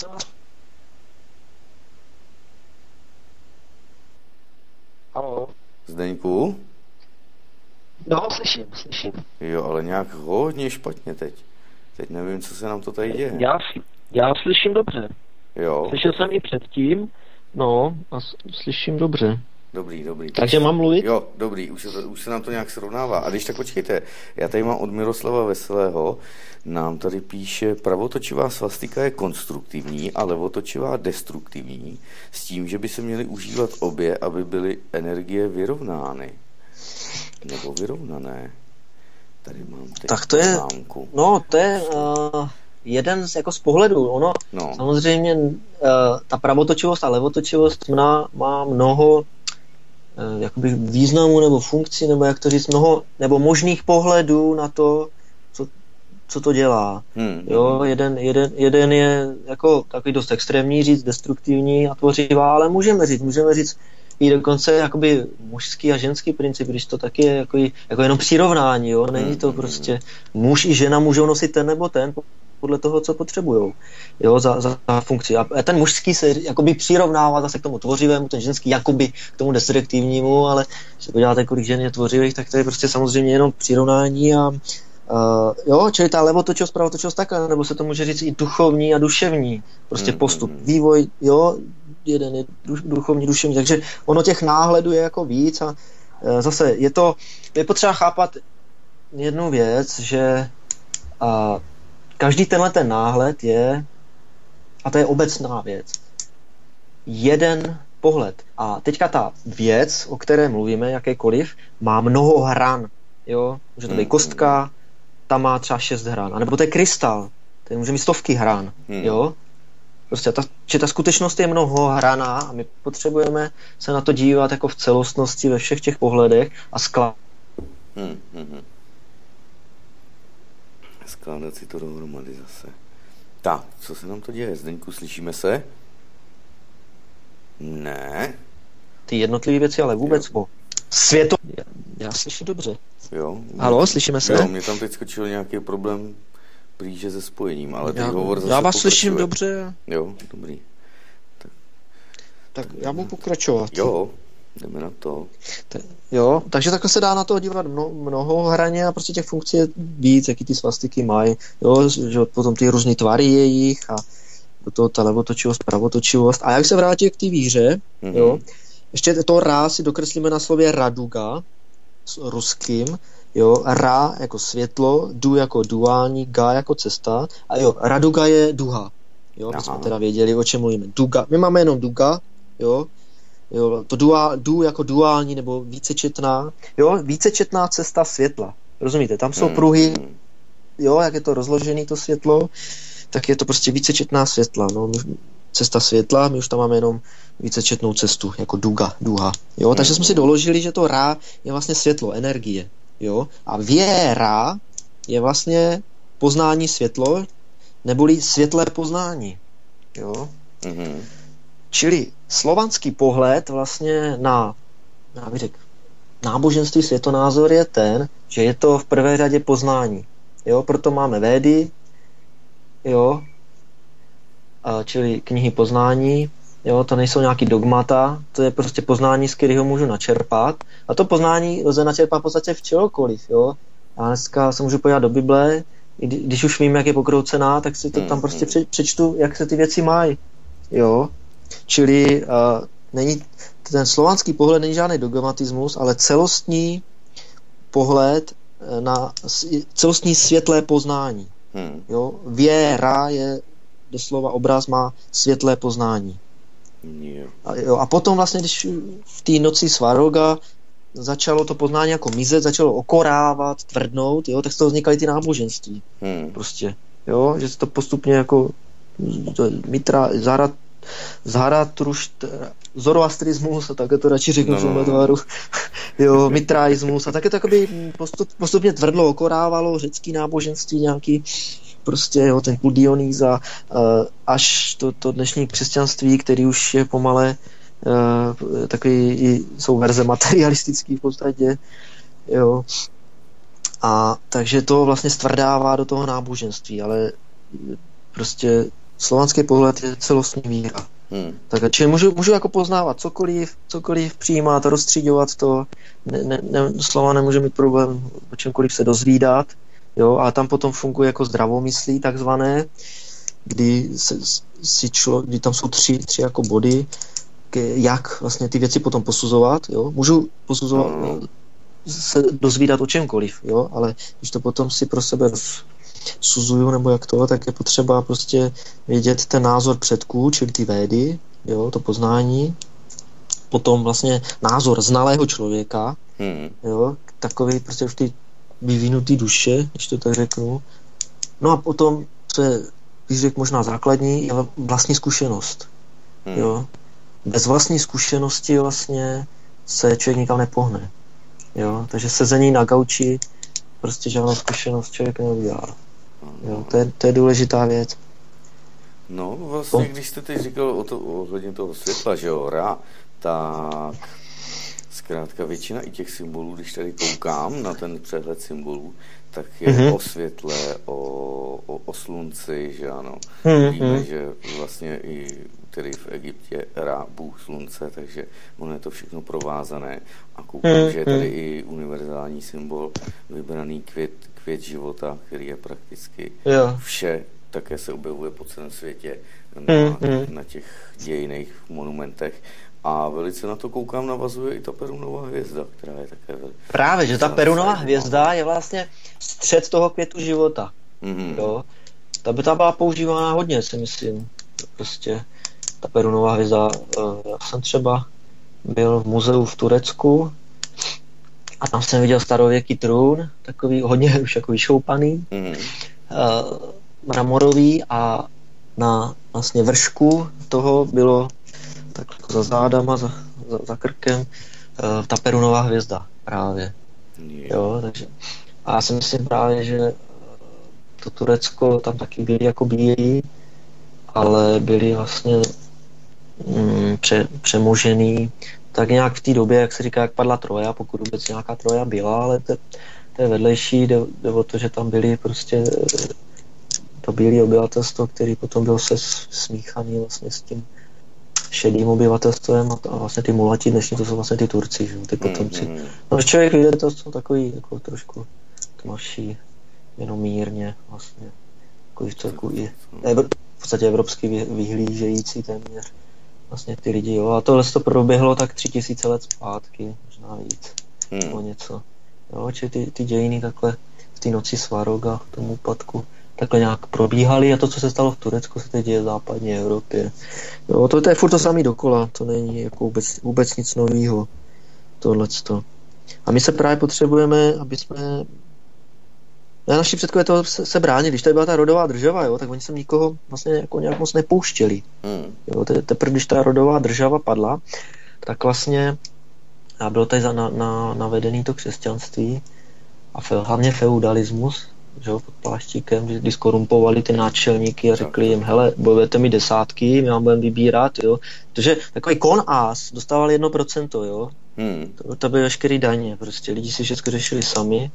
Halo? Zdeňku? No, slyším, slyším. Jo, ale nějak hodně špatně teď. Teď nevím, co se nám to tady děje. Já, já slyším dobře. Jo. Slyšel jsem i předtím, no, a slyším dobře. dobrý, dobrý. Takže mám mluvit? Jo, dobrý, už se, to, už se nám to nějak srovnává. A když tak počkejte, já tady mám od Miroslava Veselého, nám tady píše, pravotočivá svastika je konstruktivní a levotočivá destruktivní, s tím, že by se měly užívat obě, aby byly energie vyrovnány. Nebo vyrovnané. Tady mám teď tak to je, známku. No, to je uh, jeden z, jako z pohledů. Ono, no. Samozřejmě uh, ta pravotočivost a levotočivost má, má mnoho uh, jakoby významů nebo funkcí, nebo jak to říct, mnoho, nebo možných pohledů na to, co, co to dělá. Hmm. Jo, jeden, jeden, jeden je jako takový dost extrémní, říct destruktivní a tvořivá, ale můžeme říct, můžeme říct i dokonce jakoby mužský a ženský princip, když to taky je jako, jako jenom přirovnání, jo? Není to prostě muž i žena můžou nosit ten nebo ten podle toho, co potřebujou, jo, za, za, za funkci. A ten mužský se jakoby přirovnává zase k tomu tvořivému, ten ženský jakoby k tomu destruktivnímu, ale když se podíváte, kolik žen je tvořivých, tak to je prostě samozřejmě jenom přirovnání a Uh, jo, čili ta levotočivost, pravotočivost takhle, nebo se to může říct i duchovní a duševní, prostě postup, vývoj, jo, jeden je duchovní, duševní, takže ono těch náhledů je jako víc a uh, zase je to, je potřeba chápat jednu věc, že uh, každý tenhle ten náhled je, a to je obecná věc, jeden pohled. A teďka ta věc, o které mluvíme, jakékoliv, má mnoho hran, jo, může to být kostka, ta má třeba šest hran, anebo to je krystal, ten může mít stovky hran, hmm. jo. Prostě ta, že ta skutečnost je mnoho hraná a my potřebujeme se na to dívat jako v celostnosti ve všech těch pohledech a skládat. Hmm, hmm. Skládat si to dohromady zase. Tak, co se nám to děje? Zdeňku, slyšíme se? Ne. Ty jednotlivé věci, ale vůbec o světo... Já, já slyším dobře. Jo. Haló, slyšíme se? Jo, mě tam teď skočil nějaký problém blíže se spojením, ale teď já, hovor zase já vás pokračuje. Slyším dobře. Jo, dobrý. Tak, tak já budu pokračovat. Jo, jdeme na to. Te, jo, takže takhle se dá na to dívat mno, mnoho hraně a prostě těch funkcí je víc, jaký ty svastiky mají. Jo, že potom ty různý tvary jejich a do toho ta levotočivost, pravotočivost. A jak se vrátit k té víře, mm-hmm. jo, ještě to rá si dokreslíme na slově raduga, s ruským, jo, ra jako světlo, du jako duální, ga jako cesta a jo, raduga je duha, jo, my jsme teda věděli, o čem mluvíme. Duga, my máme jenom duga, jo, jo, to duá, du jako duální nebo vícečetná, jo, vícečetná cesta světla, rozumíte, tam jsou pruhy, jo, jak je to rozložené to světlo, tak je to prostě vícečetná světla, no, cesta světla, my už tam máme jenom vícečetnou cestu, jako duga, duha, jo, takže jsme si doložili, že to rá je vlastně světlo, energie, jo, a věra je vlastně poznání světlo, neboli světlé poznání, jo, mm-hmm. Čili slovanský pohled vlastně na, já bych řekl, náboženství, světonázor je ten, že je to v prvé řadě poznání, jo, proto máme Védy, jo, a čili knihy poznání, jo, to nejsou nějaký dogmata, to je prostě poznání, z kterého můžu načerpat. A to poznání lze načerpat v podstatě v čehokoliv, jo. Já dneska se můžu podívat do Bible, když už vím, jak je pokroucená, tak si to tam prostě přečtu, jak se ty věci mají, jo. Čili uh, není, ten slovanský pohled není žádný dogmatismus, ale celostní pohled na celostní světlé poznání. Jo. Věra je doslova obraz má světlé poznání. A, jo, a potom vlastně, když v té noci Svaroga začalo to poznání jako mizet, začalo okorávat, tvrdnout, jo, tak z toho vznikaly ty náboženství. Hmm. Prostě, jo, že se to postupně jako Mitra, Zarat, Zaratrušt, zoroastrismus, a také to radši řeknu no, no, no. Jo, mitraismus, a také to postup, postupně tvrdlo okorávalo řecký náboženství nějaký, prostě, jo, ten kult Dionýza, uh, až to, to dnešní křesťanství, který už je pomale uh, takový, jsou verze materialistický v podstatě, jo. A takže to vlastně stvrdává do toho náboženství, ale prostě slovanský pohled je celostní víra. Hmm. Tak, čili můžu, můžu jako poznávat cokoliv, cokoliv přijímat, rozstříďovat to, ne, ne, ne, slova nemůže mít problém o čemkoliv se dozvídat, jo, a tam potom funguje jako zdravomyslí takzvané, kdy, se, si člo, kdy tam jsou tři, tři jako body, jak vlastně ty věci potom posuzovat, jo. Můžu posuzovat, mm. se dozvídat o čemkoliv, jo, ale když to potom si pro sebe suzuju, nebo jak to, tak je potřeba prostě vědět ten názor předků, čili ty védy, jo, to poznání, potom vlastně názor znalého člověka, hmm. jo, takový prostě už ty vyvinutý duše, když to tak řeknu. No a potom, co je, když řekl možná základní, je vlastní zkušenost, hmm. jo. Bez vlastní zkušenosti vlastně se člověk nikam nepohne, jo, takže sezení na gauči prostě žádnou zkušenost člověk neudělá. Jo, to je, to je důležitá věc. No, vlastně, když jste teď říkal o to, ohledně toho světla, že jo, ra, tak zkrátka většina i těch symbolů, když tady koukám na ten přehled symbolů, tak je mm-hmm. o světle, o, o, o slunci, že ano. Mm-hmm. Víme, že vlastně i tedy v Egyptě Ra, Bůh slunce, takže ono je to všechno provázané. A koukám, mm-hmm. že je tady i univerzální symbol, vybraný květ, květ života, který je prakticky yeah. vše, také se objevuje po celém světě na, mm-hmm. na těch dějinných monumentech. A velice na to koukám, navazuje i ta Perunová hvězda, která je také velice... Právě, že ta Perunová hvězda je vlastně střed toho květu života. Mm-hmm. Jo? Ta by ta byla používána hodně, si myslím. Prostě ta Perunová hvězda. Já jsem třeba byl v muzeu v Turecku a tam jsem viděl starověký trůn, takový hodně už jako vyšoupaný, mm-hmm. mramorový, a na vlastně vršku toho bylo tak za zádama, za, za, za krkem, uh, ta Perunová hvězda právě. Yeah. Jo, takže. A já si myslím právě, že to Turecko tam taky byli jako bílí, ale byli vlastně mm, pře, přemožený tak nějak v té době, jak se říká, jak padla Troja, pokud vůbec nějaká Troja byla, ale to, to je vedlejší, jde, jde o to, že tam byli prostě to bílé obyvatelstvo, který potom byl se smíchaný vlastně s tím šedým obyvatelstvem, a, a vlastně ty mulati dnešní, to jsou vlastně ty Turci, že? Ty potomci. Mm-hmm. No, když člověk vidí, to jsou takový jako trošku tmavší, jenom mírně vlastně, takový v celku i evr, v podstatě evropsky vyhlížející téměř vlastně ty lidi, jo. A tohle to proběhlo tak tři tisíce let zpátky, možná víc, mm. nebo něco. Jo, či ty, ty dějiny takhle v té noci Svaroga, v tom úpadku, takhle nějak probíhaly, a to, co se stalo v Turecku, se teď děje v západní Evropě. Jo, to, to je furt to samý dokola, to není jako vůbec, vůbec nic novýho, tohleto. A my se právě potřebujeme, aby jsme... Já naši předkové toho se, se bránili, když tady byla ta rodová država, jo, tak oni se nikoho vlastně jako nějak moc nepouštěli. Hmm. Jo, te, teprve, když ta rodová država padla, tak vlastně a bylo tady za, na, na, navedený to křesťanství a fe, hlavně feudalismus, že jo, pod pláštíkem, kdy skorumpovali ty náčelníky a řekli jim, hele, budete mi desátky, my vám budeme vybírat, jo. Protože takový kon ás dostával jedno procento, jo. Hmm. To, to byly veškerý daně, prostě lidi si všechno řešili sami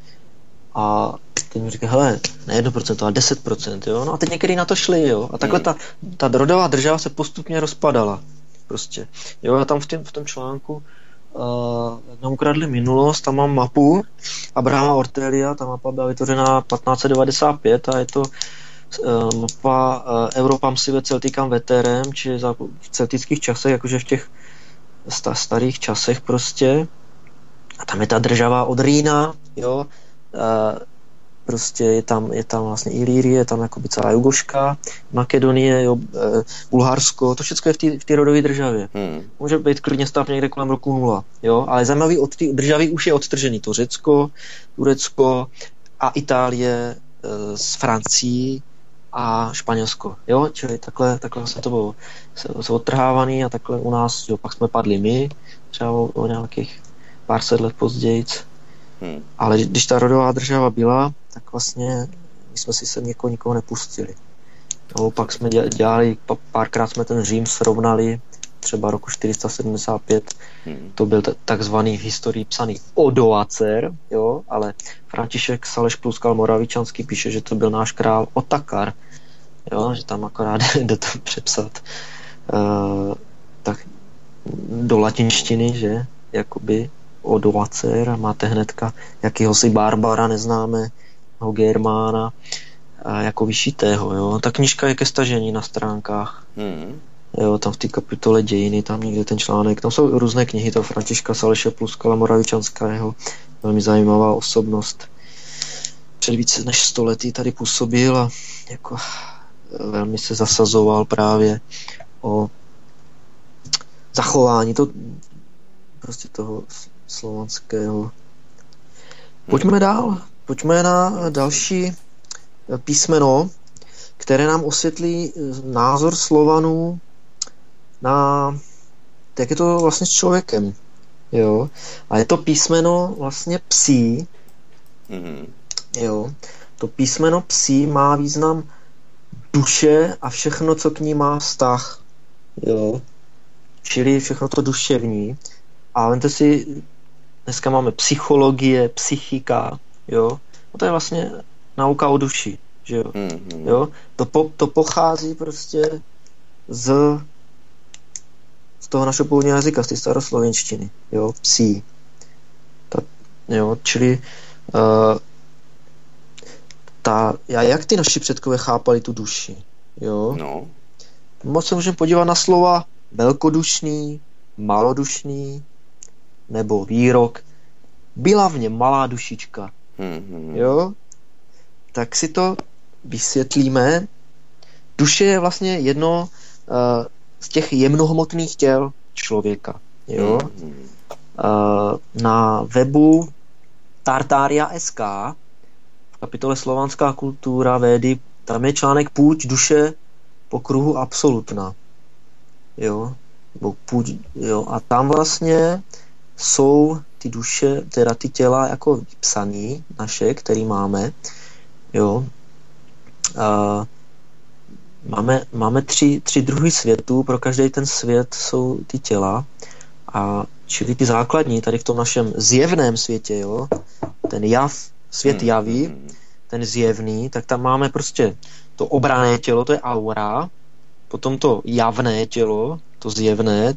a teď mi říkají, hele, ne jedno procento, ale deset procent, jo. No a teď některý na to šli, jo. A takhle hmm. ta, ta rodová država se postupně rozpadala, prostě. Jo, já tam v, tým, v tom článku Uh, nám ukradli minulost, tam mám mapu Abrahama Ortelia, ta mapa byla vytvořena patnáct set devadesát pět a je to uh, mapa uh, Europam sive Celticam veterem, či za, v celtických časech, jakože v těch sta, starých časech prostě. A tam je ta država od Rýna, jo, uh, prostě je tam, je tam vlastně Ilírie, je tam jakoby celá Jugoška, Makedonie, jo, e, Bulharsko, to všechno je v té v té rodové državě. Hmm. Může být klidně stav někde kolem roku nula, jo, ale zajímavý, od té državy už je odtržený to Řecko, Turecko a Itálie e, s Francií a Španělsko, jo, čili takhle, takhle vlastně to bylo se, se odtrhávaný a takhle u nás, jo, pak jsme padli my, třeba o, o nějakých pár set let později. Hmm. Ale když ta rodová država byla, tak vlastně my jsme si sem někoho nikoho nepustili. No, pak jsme dělali, párkrát jsme ten Řím srovnali, třeba roku čtyři sta sedmdesát pět, hmm. to byl t- takzvaný v historii psaný Odoacer, jo, ale František Saleš Pluskal Moravičanský píše, že to byl náš král Otakar, jo, že tam akorát jde to přepsat uh, tak do latinštiny, že, jakoby Odoacer, a máte hnedka jakýhosi Barbara, neznáme ho Germána, a jako vyšitého, jo. Ta knížka je ke stažení na stránkách. Hmm. Jo, tam v té kapitole dějiny, tam někde ten článek, tam jsou různé knihy, to Františka Saleše Pluskala Moravičanského, velmi zajímavá osobnost. Před více než sto lety tady působil a jako velmi se zasazoval právě o zachování to, prostě toho slovanského. Pojďme dál, pojďme na další písmeno, které nám osvětlí názor Slovanů na, jak je to vlastně s člověkem. Jo? A je to písmeno vlastně psí. Mm-hmm. Jo? To písmeno psí má význam duše a všechno, co k ní má vztah. Jo? Čili všechno to duševní. A vemte si, dneska máme psychologie, psychika. Jo? A to je vlastně nauka o duši. Že jo? Mm-hmm. Jo? To, po, to pochází prostě z, z toho našeho původního jazyka, z té staroslovenštiny, jo, psí. Ta, jo, čili uh, ta, jak ty naši předkové chápali tu duši, jo? No. Moc se můžeme podívat na slova velkodušný, malodušný, nebo výrok. Byla v něm malá dušička, mm-hmm. jo? Tak si to vysvětlíme. Duše je vlastně jedno uh, z těch jemnohmotných těl člověka. Jo? Mm. Uh, na webu Tartaria tečka es ká v kapitole Slovanská kultura Védy tam je článek Půť duše po kruhu absolutna. Jo? Půť, jo? A tam vlastně jsou ty duše, teda ty těla jako vypsaný naše, který máme. Jo. Uh, máme, máme tři, tři druhy světů, pro každý ten svět jsou ty těla a čili ty základní tady v tom našem zjevném světě, jo, ten jav, svět javí, ten zjevný, tak tam máme prostě to obranné tělo, to je aura, potom to javné tělo, to zjevné,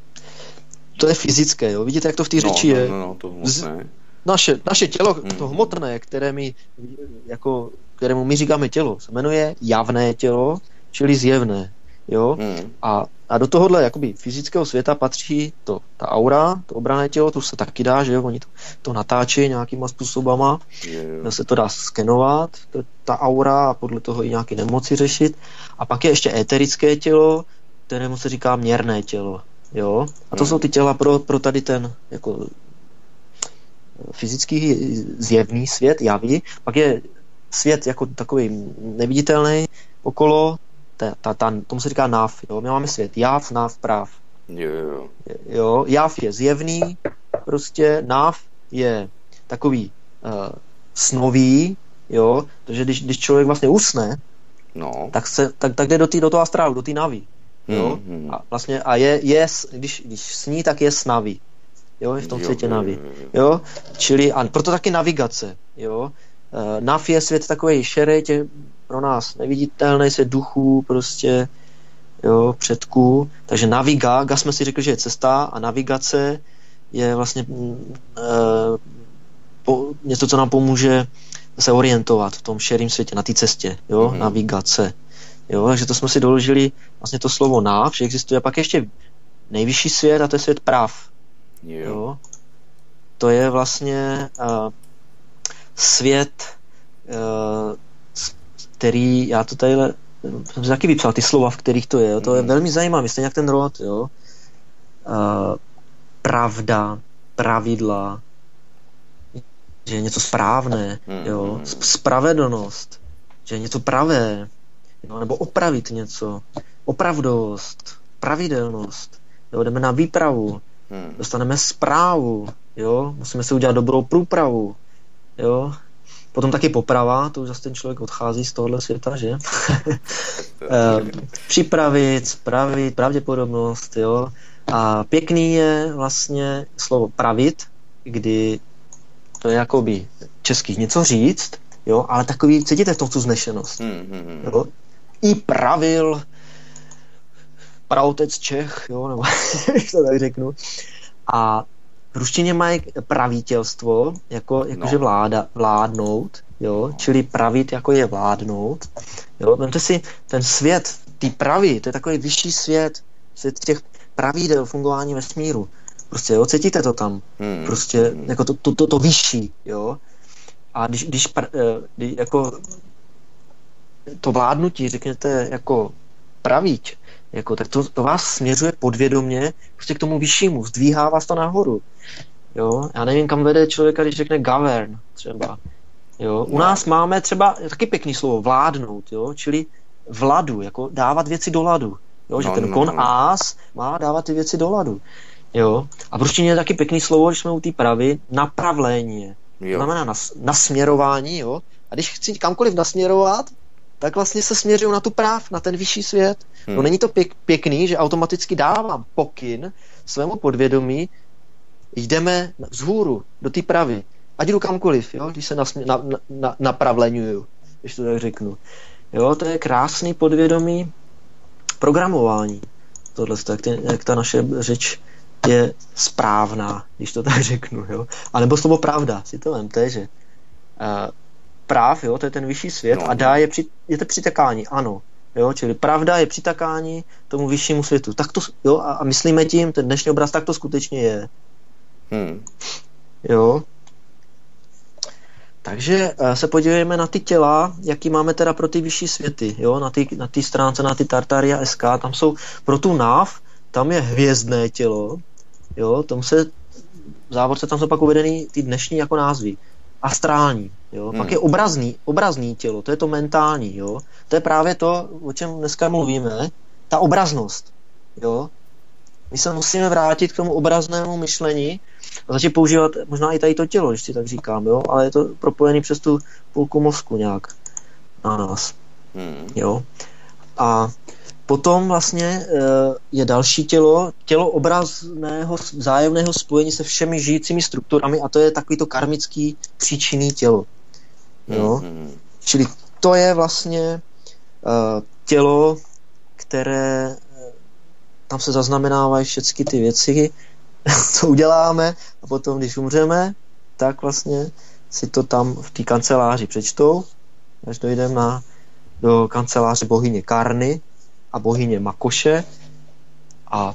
to je fyzické, jo, vidíte, jak to v té no, řeči no, je. No, no, to hmotné. Naše, naše tělo, mm. to hmotné, které my, jako, kterému my říkáme tělo, se jmenuje javné tělo, čili zjevné. Jo? Mm. A, a do tohohle jakoby fyzického světa patří to, ta aura, to obranné tělo, to se taky dá, že jo? Oni to, to natáčí nějakýma způsobama, yeah. se to dá skenovat, to, ta aura, a podle toho i nějaké nemoci řešit. A pak je ještě éterické tělo, kterému se říká měrné tělo. Jo? A to mm. jsou ty těla pro, pro tady ten jako fyzický zjevný svět, javí, pak je svět jako takový neviditelný okolo, ta, ta, ta, tomu se říká náv, jo? My máme svět jav, náv, práv. Jo. Jo, jav je zjevný, prostě náv je takový uh, snový, jo, protože když, když člověk vlastně usne, no. tak, se, tak, tak jde do, tý, do toho astrálu, do té navy, jo, mm-hmm. a vlastně a je, je když, když sní, tak je snavý. Jo, je v tom jo, světě navi. Jo, čili, a proto taky navigace. Jo. E, nav je svět takovej šerej, tě, pro nás neviditelný svět duchů, prostě, jo, předků. Takže naviga, ga jsme si řekli, že je cesta a navigace je vlastně e, po, něco, co nám pomůže se orientovat v tom šerým světě, na té cestě. Jo, mm-hmm. Navigace. Jo, takže to jsme si doložili vlastně to slovo nav, že existuje. A pak ještě nejvyšší svět a to je svět práv. Jo. Jo. To je vlastně uh, svět, uh, který, já to tady jsem si taky vypsal ty slova, v kterých to je, jo. To mm. je velmi zajímavé, stejně jak ten rod, jo. Uh, pravda, pravidla, že je něco správné, mm. jo. Spravedlnost, že je něco pravé, jo. Nebo opravit něco, opravdovost, pravidelnost, jo. Jdeme na výpravu, Hmm. dostaneme zprávu, jo, musíme si udělat dobrou průpravu, jo, potom taky poprava, to už zase ten člověk odchází z tohohle světa, že? Připravit, spravit, pravděpodobnost, jo, a pěkný je vlastně slovo pravit, kdy to je jakoby český něco říct, jo, ale takový, cítíte v tom tu vznešenost, hmm. jo, i pravil praotec Čech, jo, nebo když to tak řeknu. A v ruštině mají pravítelstvo, jako, jakože no. vláda, vládnout, jo, čili pravit jako je vládnout. Jo, vemte si ten svět ty pravy, to je takový vyšší svět, svět těch pravidel fungování vesmíru. Prostě, jo, cítíte to tam. Hmm. Prostě, jako to, to, to, to vyšší, jo. A když, když, když jako to vládnutí, řekněte, jako pravíč, jako, tak to, to vás směřuje podvědomě prostě k tomu vyššímu, zdvíhá vás to nahoru. Jo, já nevím, kam vede člověka, když řekne govern třeba. Jo, u nás máme třeba taky pěkný slovo vládnout, jo, čili vladu, jako dávat věci do ladu. Jo, že no, ten no, kon no. ás má dávat ty věci do ladu. Jo, a v ruštině je taky pěkný slovo, když jsme u té pravy, napravlení. To znamená nas, nasměrování, jo. A když chci kamkoliv nasměrovat, tak vlastně se směřuju na tu práv, na ten vyšší svět. Hmm. No není to pěk, pěkný, že automaticky dávám pokyn svému podvědomí, jdeme vzhůru, do té pravy. Ať jdu kamkoliv, jo, když se nasmě, na, na, napravleňuju, když to tak řeknu. Jo, to je krásný podvědomí programování. Tohle, jak, ty, jak ta naše řeč je správná, když to tak řeknu, jo. A nebo slovo pravda, si to vemte, že uh, práv, jo, to je ten vyšší svět no. A dá je, při, je to přitakání, ano. Jo, čili pravda je přitakání tomu vyššímu světu. Tak to, jo, a, a myslíme tím, ten dnešní obraz, tak to skutečně je. Hmm. Jo. Takže uh, se podívejme na ty těla, jaký máme teda pro ty vyšší světy, jo, na ty, na ty stránce, na ty Tartaria S K, tam jsou pro tu náv, tam je hvězdné tělo, jo, tam se, v závorce tam jsou pak uvedený ty dnešní jako názvy. Astrální, jo, hmm. Pak je obrazný, obrazný tělo, to je to mentální, jo, to je právě to, o čem dneska mluvíme, ta obraznost, jo. My se musíme vrátit k tomu obraznému myšlení a začít používat možná i tady to tělo, když si tak říkám, jo, ale je to propojený přes tu půlku mozku nějak na nás, hmm. jo. A potom vlastně je další tělo, tělo obrazného vzájemného spojení se všemi žijícími strukturami a to je takový to karmický příčinný tělo. Jo? Hmm. Čili to je vlastně uh, tělo, které tam se zaznamenávají všechny ty věci, co uděláme a potom, když umřeme, tak vlastně si to tam v té kanceláři přečtou, až dojdeme na, do kanceláře bohyně Karny a bohyně Makoše a,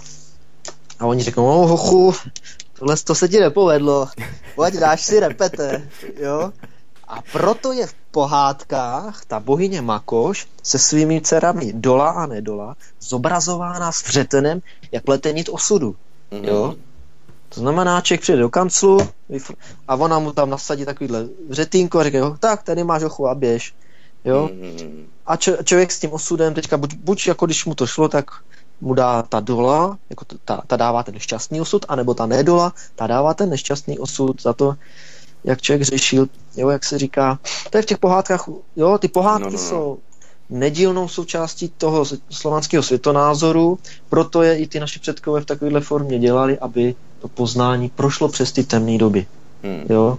a oni řeknou, no hochu, tohle to se ti nepovedlo, pojď dáš si repete, jo. A proto je v pohádkách ta bohyně Makoš se svými dcerami Dola a Nedola zobrazována s vřetenem, jak plete nit osudu, jo. To znamená, člověk přijde do kanclu a ona mu tam nasadí takovýhle vřetínko a říká, jo, tak tady máš ochu a běž, jo. A č- člověk s tím osudem teďka, buď, buď jako když mu to šlo, tak mu dá ta Dola, jako ta, ta dává ten nešťastný osud, anebo ta Nedola, ta dává ten nešťastný osud za to, jak člověk řešil, jo, jak se říká, to je v těch pohádkách, jo, ty pohádky no, no, no. jsou nedílnou součástí toho slovanského světonázoru, proto je i ty naši předkové v takovéhle formě dělali, aby to poznání prošlo přes ty temné doby, hmm. jo.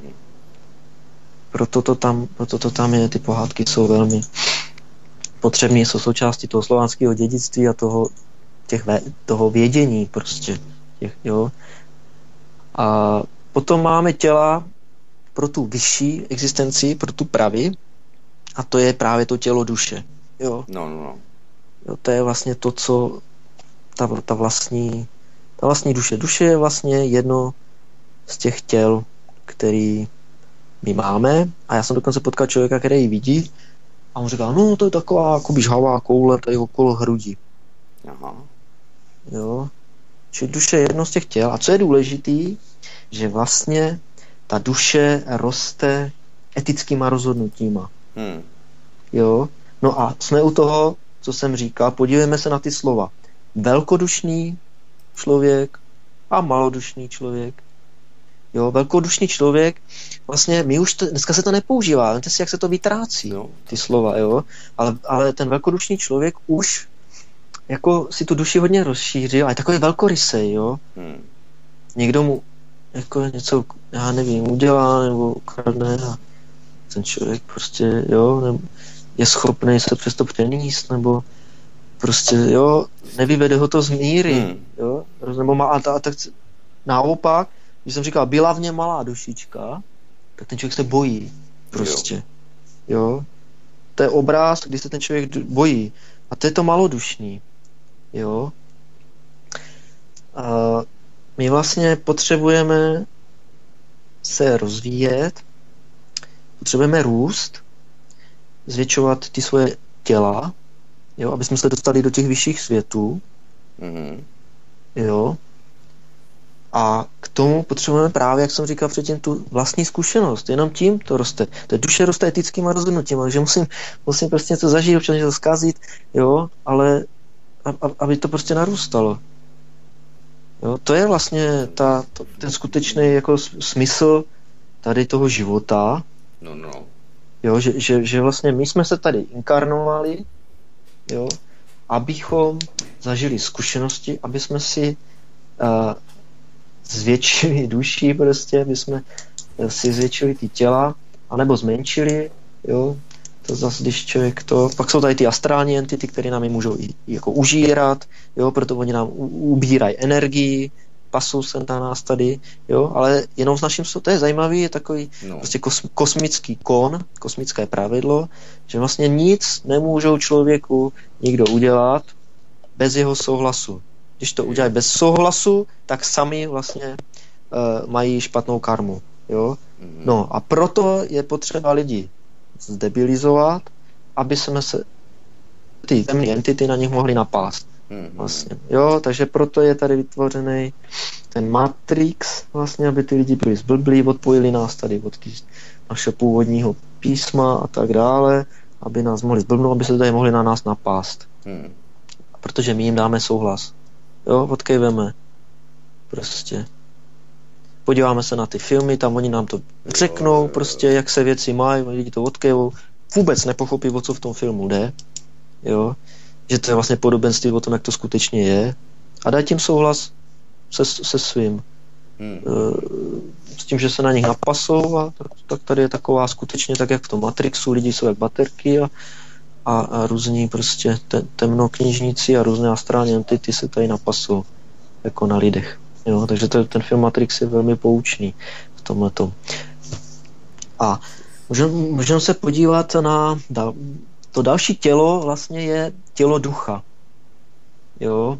Proto to tam, proto to tam je, ty pohádky jsou velmi potřebné, jsou součástí toho slovanského dědictví a toho, těch, toho vědění prostě, těch, jo. A potom máme těla pro tu vyšší existenci, pro tu pravi, a to je právě to tělo duše. Jo. No, no, no. Jo, to je vlastně to, co ta, ta vlastní ta vlastní duše. Duše je vlastně jedno z těch těl, který my máme, a já jsem dokonce potkal člověka, který ji vidí a on říká, no to je taková jako žhavá koule tady okolo hrudi. Aha. Jo. Čili duše je jedno z těch těl. A co je důležitý, že vlastně ta duše roste etickýma rozhodnutíma. Hmm. Jo. No a jsme u toho, co jsem říkal, podívejme se na ty slova. Velkodušný člověk a malodušný člověk. Jo, velkodušný člověk, vlastně my už to, dneska se to nepoužívá, víte si, jak se to vytrácí, no. Ty slova, jo, ale, ale ten velkodušný člověk už jako si tu duši hodně rozšířil a je takový velkorysej, jo. Hmm. Někdo mu jako něco, já nevím, udělá nebo ukradne a ten člověk prostě, jo, nebo je schopný se přesto přenést, nebo prostě, jo, nevyvede ho to z míry, hmm. jo, nebo má, a, a tak naopak, když jsem říkal, byla v něm malá dušička, tak ten člověk se bojí, prostě, jo, jo. To je obraz, kdy se ten člověk bojí. A to je to malodušný. Jo. A my vlastně potřebujeme se rozvíjet, potřebujeme růst, zvětšovat ty svoje těla, jo, aby jsme se dostali do těch vyšších světů. Mm-hmm. Jo. A k tomu potřebujeme právě, jak jsem říkal předtím, tu vlastní zkušenost. Jenom tím to roste. To duše roste etickýma rozhodnutíma, takže musím, musím prostě něco zažít, občas něco zkazit, jo, ale aby to prostě narůstalo. Jo, to je vlastně ta, to, ten skutečný jako smysl tady toho života. No, no. Jo, že, že, že vlastně my jsme se tady inkarnovali, jo, abychom zažili zkušenosti, aby jsme si uh, zvětšili duši prostě, aby jsme si zvětšili ty těla, anebo zmenšili, jo. To zase, když člověk to... Pak jsou tady ty astrální entity, které nám je můžou i, i jako užírat, jo, proto oni nám u, ubírají energii, pasou se na nás tady, jo, ale jenom s naším... To je zajímavý, je takový no. prostě kos, kosmický kon, kosmické pravidlo, že vlastně nic nemůžou člověku nikdo udělat bez jeho souhlasu. Když to udělají bez souhlasu, tak sami vlastně uh, mají špatnou karmu, jo. No a proto je potřeba lidi zdebilizovat, aby jsme se ty temné entity na nich mohli napást. Vlastně. Jo, takže proto je tady vytvořený ten Matrix, vlastně, aby ty lidi byli zblblí, odpojili nás tady od našeho původního písma a tak dále, aby nás mohli zblbnout, aby se tady mohli na nás napást. Hmm. Protože my jim dáme souhlas. Jo, odkejveme. Prostě. Podíváme se na ty filmy, tam oni nám to řeknou, prostě, jak se věci mají, lidi to odkejvou. Vůbec nepochopí, o co v tom filmu jde. Jo. Že to je vlastně podobenství o tom, jak to skutečně je. A daj tím souhlas se, se svým. Hmm. S tím, že se na nich napasou a tak, tak tady je taková skutečně tak, jak v tom Matrixu, lidi jsou jak baterky a, a, a různí prostě te, temnoknižníci a různé astrální entity se tady napasou jako na lidech. Jo, takže to, ten film Matrix je velmi poučný v tomhletom. A můžeme můžem se podívat na dal, to další tělo vlastně je tělo ducha. Jo.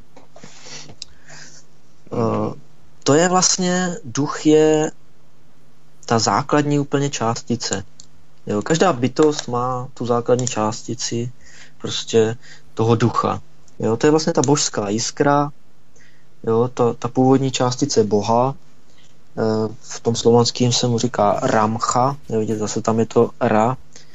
Uh, to je vlastně, duch je ta základní úplně částice. Jo, každá bytost má tu základní částici prostě toho ducha. Jo, to je vlastně ta božská jiskra, jo, ta, ta původní částice Boha. E, v tom slovanském se mu říká Ramcha, jo, vidíte, zase tam je to Ra.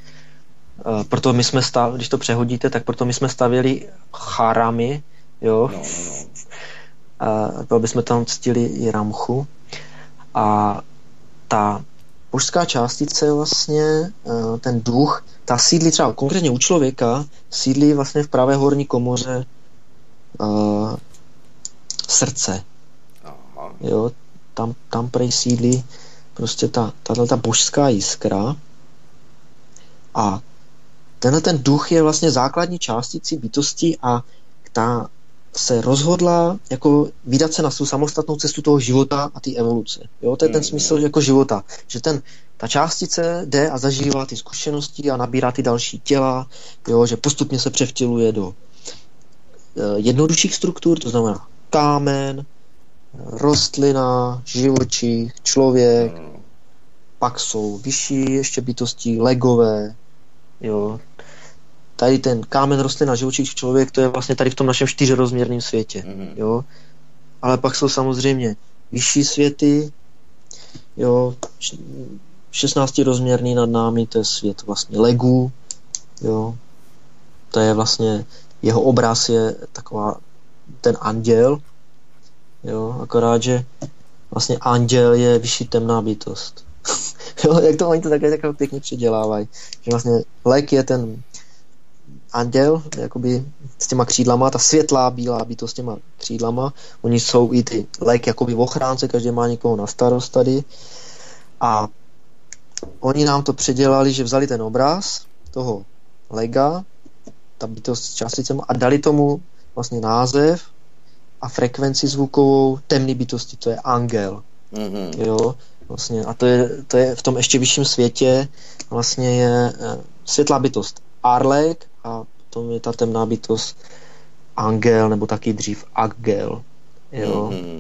E, proto my jsme stav, když to přehodíte, tak proto my jsme stavěli charamy, jo, no, no, no. A, aby jsme tam ctili i Ramchu. A ta božská částice vlastně, ten duch, ta sídlí třeba konkrétně u člověka, sídlí vlastně v pravé horní komoře uh, srdce. Aha. Jo, tam, tam prej sídlí prostě ta, tato ta božská jiskra. A tenhle ten duch je vlastně základní částicí bytosti a ta se rozhodla jako vydat se na svou samostatnou cestu toho života a té evoluce. Jo, to je ten smysl jako života, že ten, ta částice jde a zažívá ty zkušenosti a nabírá ty další těla, jo, že postupně se převtěluje do uh, jednodušších struktur, to znamená kámen, rostlina, živočich, člověk, pak jsou vyšší ještě bytosti, legové, jo. Tady ten kámen, rostlina, živočich, člověk, to je vlastně tady v tom našem čtyřrozměrném světě. Mm-hmm. Jo? Ale pak jsou samozřejmě vyšší světy, jo, šestnáctirozměrný nad námi, to je svět vlastně legů, jo. To je vlastně, jeho obraz je taková, ten anděl, jo, akorát, že vlastně anděl je vyšší temná bytost. Jo, jak to oni to takhle, takhle pěkně předělávají. Že vlastně leg je ten anděl, jakoby s těma křídlama, ta světlá bílá bytost s těma křídlama, oni jsou i ty lék jakoby v ochránce, každý má někoho na starost tady a oni nám to předělali, že vzali ten obraz toho lega, ta bytost s částicema a dali tomu vlastně název a frekvenci zvukovou temný bytosti, to je angel. Mm-hmm. Jo, vlastně, a to je, to je v tom ještě vyšším světě vlastně je světlá bytost Arlek a potom je ta temná bytost angel, nebo taky dřív agel. Jo. Mm-hmm.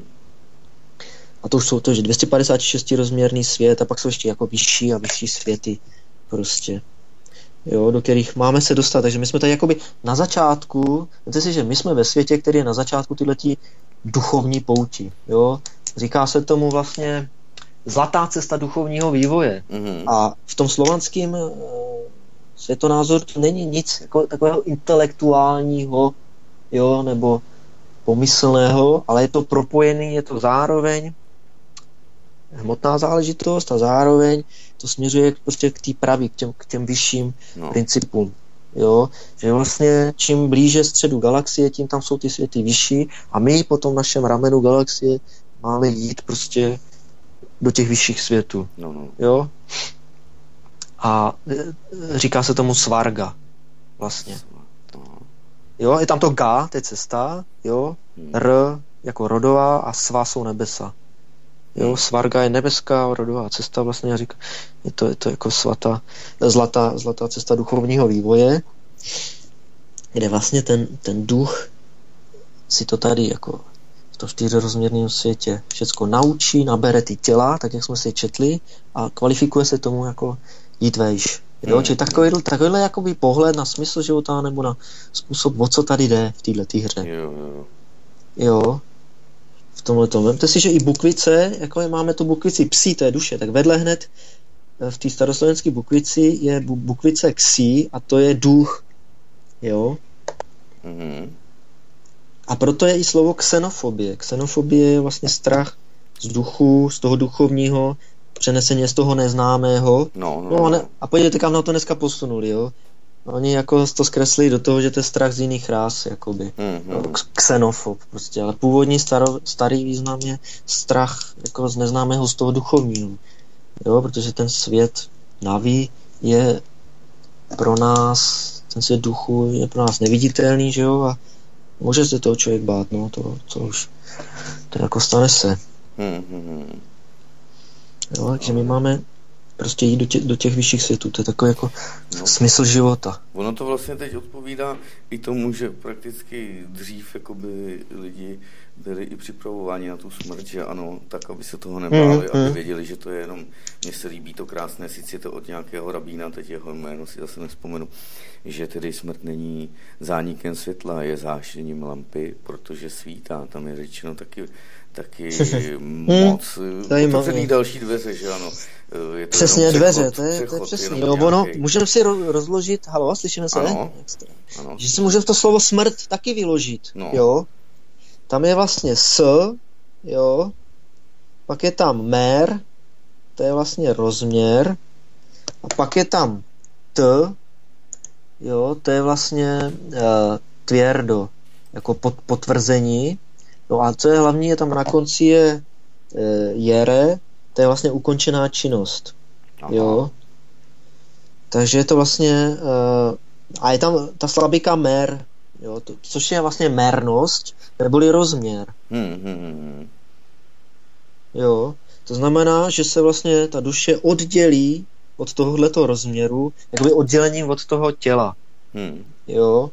A to už jsou to, že dvě stě padesát šest rozměrný svět a pak jsou ještě jako vyšší a vyšší světy prostě. Jo, do kterých máme se dostat. Takže my jsme tady jakoby na začátku, víte si, že my jsme ve světě, který je na začátku tyhletí duchovní pouti. Jo. Říká se tomu vlastně zlatá cesta duchovního vývoje. Mm-hmm. A v tom slovanském uh, světonázoru to není nic jako takového intelektuálního, jo, nebo pomyslného, ale je to propojený, je to zároveň hmotná záležitost a zároveň to směřuje prostě k té pravý, k těm, k těm vyšším no. principům. Jo? Že vlastně čím blíže středu galaxie, tím tam jsou ty světy vyšší a my po tom našem ramenu galaxie máme jít prostě do těch vyšších světů. No, no. Jo? A říká se tomu svarga vlastně. Jo, je tam to Ga, to je cesta, jo, R jako rodová a Sva jsou nebesa. Jo, Svarga je nebeská, rodová cesta vlastně, říká, je to, je to jako svatá, zlatá, zlatá cesta duchovního vývoje, kde vlastně ten, ten duch si to tady jako v tom čtyřrozměrném světě všecko naučí, nabere ty těla, tak jak jsme si četli, a kvalifikuje se tomu jako jít vejš. Jo, čiže takovýhle, takovýhle jakoby pohled na smysl života nebo na způsob, o co tady jde v této hře. Jo, jo. Jo. V tomhletom. Vemte si, že i bukvice, jako je, máme tu bukvici psí, to je duše, tak vedle hned v té staroslovenské bukvici je bu- bukvice ksí a to je duch. Jo. Mm-hmm. A proto je i slovo xenofobie. Xenofobie je vlastně strach z duchu, z toho duchovního, přeneseně z toho neznámého. No, no, no, a, ne, a podívejte, kam na to dneska posunuli, jo. Oni jako to zkreslili do toho, že to je strach z jiných rás, jakoby. Mm-hmm. Xenofob prostě, ale původní staro, starý význam je strach jako z neznámého, z toho duchovního. Jo, protože ten svět naví je pro nás, ten svět duchu je pro nás neviditelný, že jo, a může se toho člověk bát, no, to, to už, to jako stane se. Mm-hmm. Jo, takže my máme prostě jít do těch, do těch vyšších světů, to je takový jako no, smysl života. Ono to vlastně teď odpovídá i tomu, že prakticky dřív jakoby lidi byli i připravováni na tu smrt, že ano, tak aby se toho nebáli, mm, aby mm. věděli, že to je jenom, mně se líbí to krásné, sice je to od nějakého rabína, teď jeho jméno si zase nevzpomenu, že tedy smrt není zánikem světla, je záštěním lampy, protože svítá, tam je řečeno taky taky moc otevřený další dveře, že ano. Je to přesně přechod, dveře, to je, to je přesně. Jo, ono, můžeme si rozložit, halo, slyšíme se? Ano, ano. Že si můžeme to slovo smrt taky vyložit, no. Jo. Tam je vlastně s, jo, pak je tam mer, to je vlastně rozměr, a pak je tam t, jo, to je vlastně uh, tvěrdo, jako pot, potvrzení. No a co je hlavní, je tam na konci je e, jere, to je vlastně ukončená činnost. Aha. Jo. Takže je to vlastně e, a je tam ta slabika mer, jo, to, což je vlastně mernost, neboli rozměr. Hmm, hmm, hmm. Jo. To znamená, že se vlastně ta duše oddělí od tohoto rozměru, jakoby oddělením od toho těla. Hmm. Jo.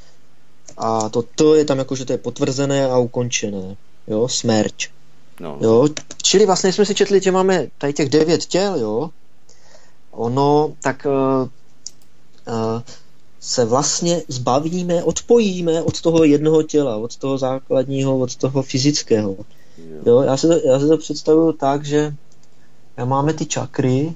A to, to je tam jako, že to je potvrzené a ukončené. Jo, smrť. No. Jo, čili vlastně jsme si četli, že máme tady těch devět těl, jo. Ono, tak uh, uh, se vlastně zbavíme, odpojíme od toho jednoho těla, od toho základního, od toho fyzického. Jo, jo já, si to, já si to představuju tak, že máme ty čakry,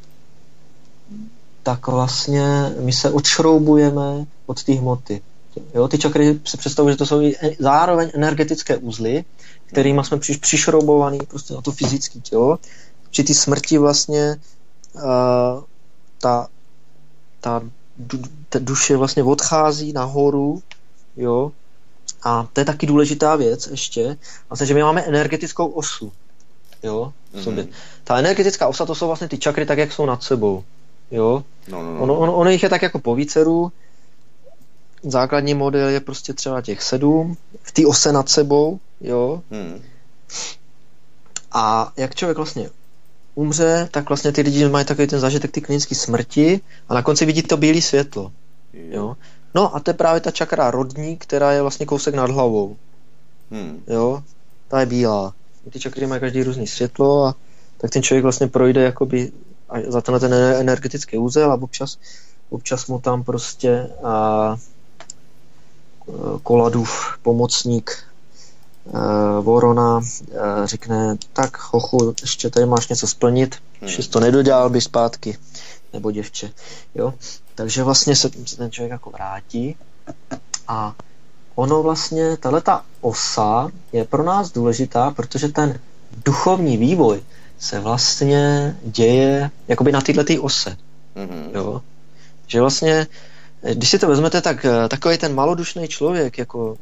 tak vlastně my se odšroubujeme od té hmoty. Jo, ty čakry si představují, že to jsou zároveň energetické uzly, kterými jsme přiš, přišroubovaný prostě na to fyzické tělo. Při té smrti vlastně uh, ta, ta, du, ta duše vlastně odchází nahoru, jo, a to je taky důležitá věc ještě, vlastně, že my máme energetickou osu, jo, v sobě. Mm-hmm. Ta energetická osa, to jsou vlastně ty čakry tak, jak jsou nad sebou, jo. No, no, no. Ono, ono, ono jich je tak jako po víceru. Základní model je prostě třeba těch sedm v té ose nad sebou, jo. Hmm. A jak člověk vlastně umře, tak vlastně ty lidi mají takový ten zážitek ty klinické smrti a na konci vidí to bílé světlo, jo. No a to je právě ta čakra rodní, která je vlastně kousek nad hlavou. Hmm. Jo, ta je bílá. Ty čakry mají každý různý světlo a tak ten člověk vlastně projde jakoby za ten, ten energetický úzel a občas, občas mu tam prostě a, Koladův pomocník a, Vorona a, řekne, tak hochu, ještě tady máš něco splnit, hmm. že jsi to nedodělal, by zpátky, nebo děvče. Jo? Takže vlastně se ten člověk jako vrátí a ono vlastně, tahleta osa je pro nás důležitá, protože ten duchovní vývoj se vlastně děje jakoby na této ose. Mm-hmm. Jo? Že vlastně, když si to vezmete, tak takový ten malodušný člověk, jako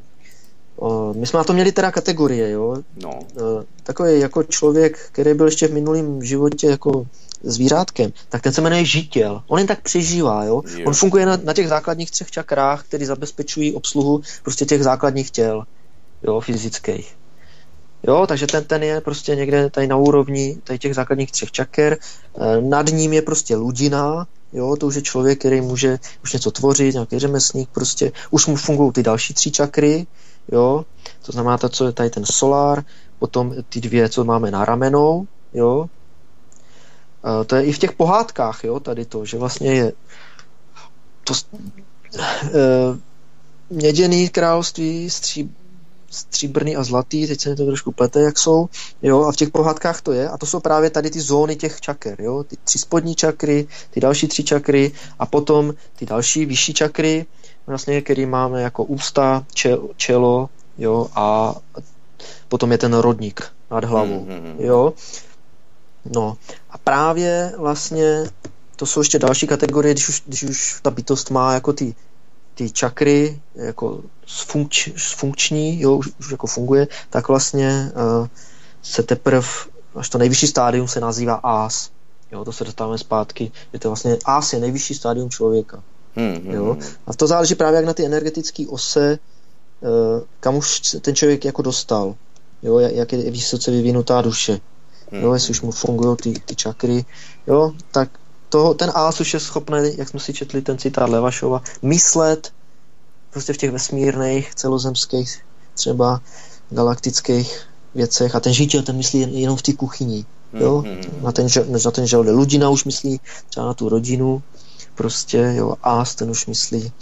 o, my jsme na to měli teda kategorie, jo? No. O, takový jako člověk, který byl ještě v minulém životě jako zvířátkem, tak ten se jmenuje žitěl. On jen tak přežívá, jo? jo. On funguje na, na těch základních třech čakrách, které zabezpečují obsluhu prostě těch základních těl, jo, fyzických. Jo, takže ten, ten je prostě někde tady na úrovni tady těch základních třech čaker. E, nad ním je prostě ludina, jo, to už je člověk, který může už něco tvořit, nějaký řemeslník, prostě už mu fungují ty další tři čakry, jo, to znamená to, co je tady ten solár, potom ty dvě, co máme na ramenou, jo. E, to je i v těch pohádkách, jo, tady to, že vlastně je to e, měděný království, stří, stříbrný a zlatý, teď se mi to trošku plete, jak jsou, jo, a v těch pohádkách to je, a to jsou právě tady ty zóny těch čaker, jo, ty tři spodní čakry, ty další tři čakry a potom ty další vyšší čakry, vlastně, který máme jako ústa, čel, čelo, jo, a potom je ten rodník nad hlavou, mm-hmm. jo. No, a právě vlastně to jsou ještě další kategorie, když už, když už ta bytost má jako ty ty čakry jako funkč, funkční, jo, už, už jako funguje, tak vlastně uh, se teprve, až to nejvyšší stádium se nazývá ás. Jo, to se dostáváme zpátky, že to vlastně ás je nejvyšší stádium člověka. Hmm, jo. A to záleží právě jak na ty energetické ose, uh, kam už ten člověk jako dostal. Jo, jak je vysoce vyvinutá duše. Hmm. Jo, jestli už mu fungují ty, ty čakry, jo, tak toho, ten ás už je schopný, jak jsme si četli ten citát Levašova, myslet prostě v těch vesmírných, celozemských, třeba galaktických věcech a ten žitel, ten myslí jenom v té kuchyni, jo, mm-hmm. na ten, na ten žaludek. Ludina už myslí třeba na tu rodinu, prostě, jo, ás, ten už myslí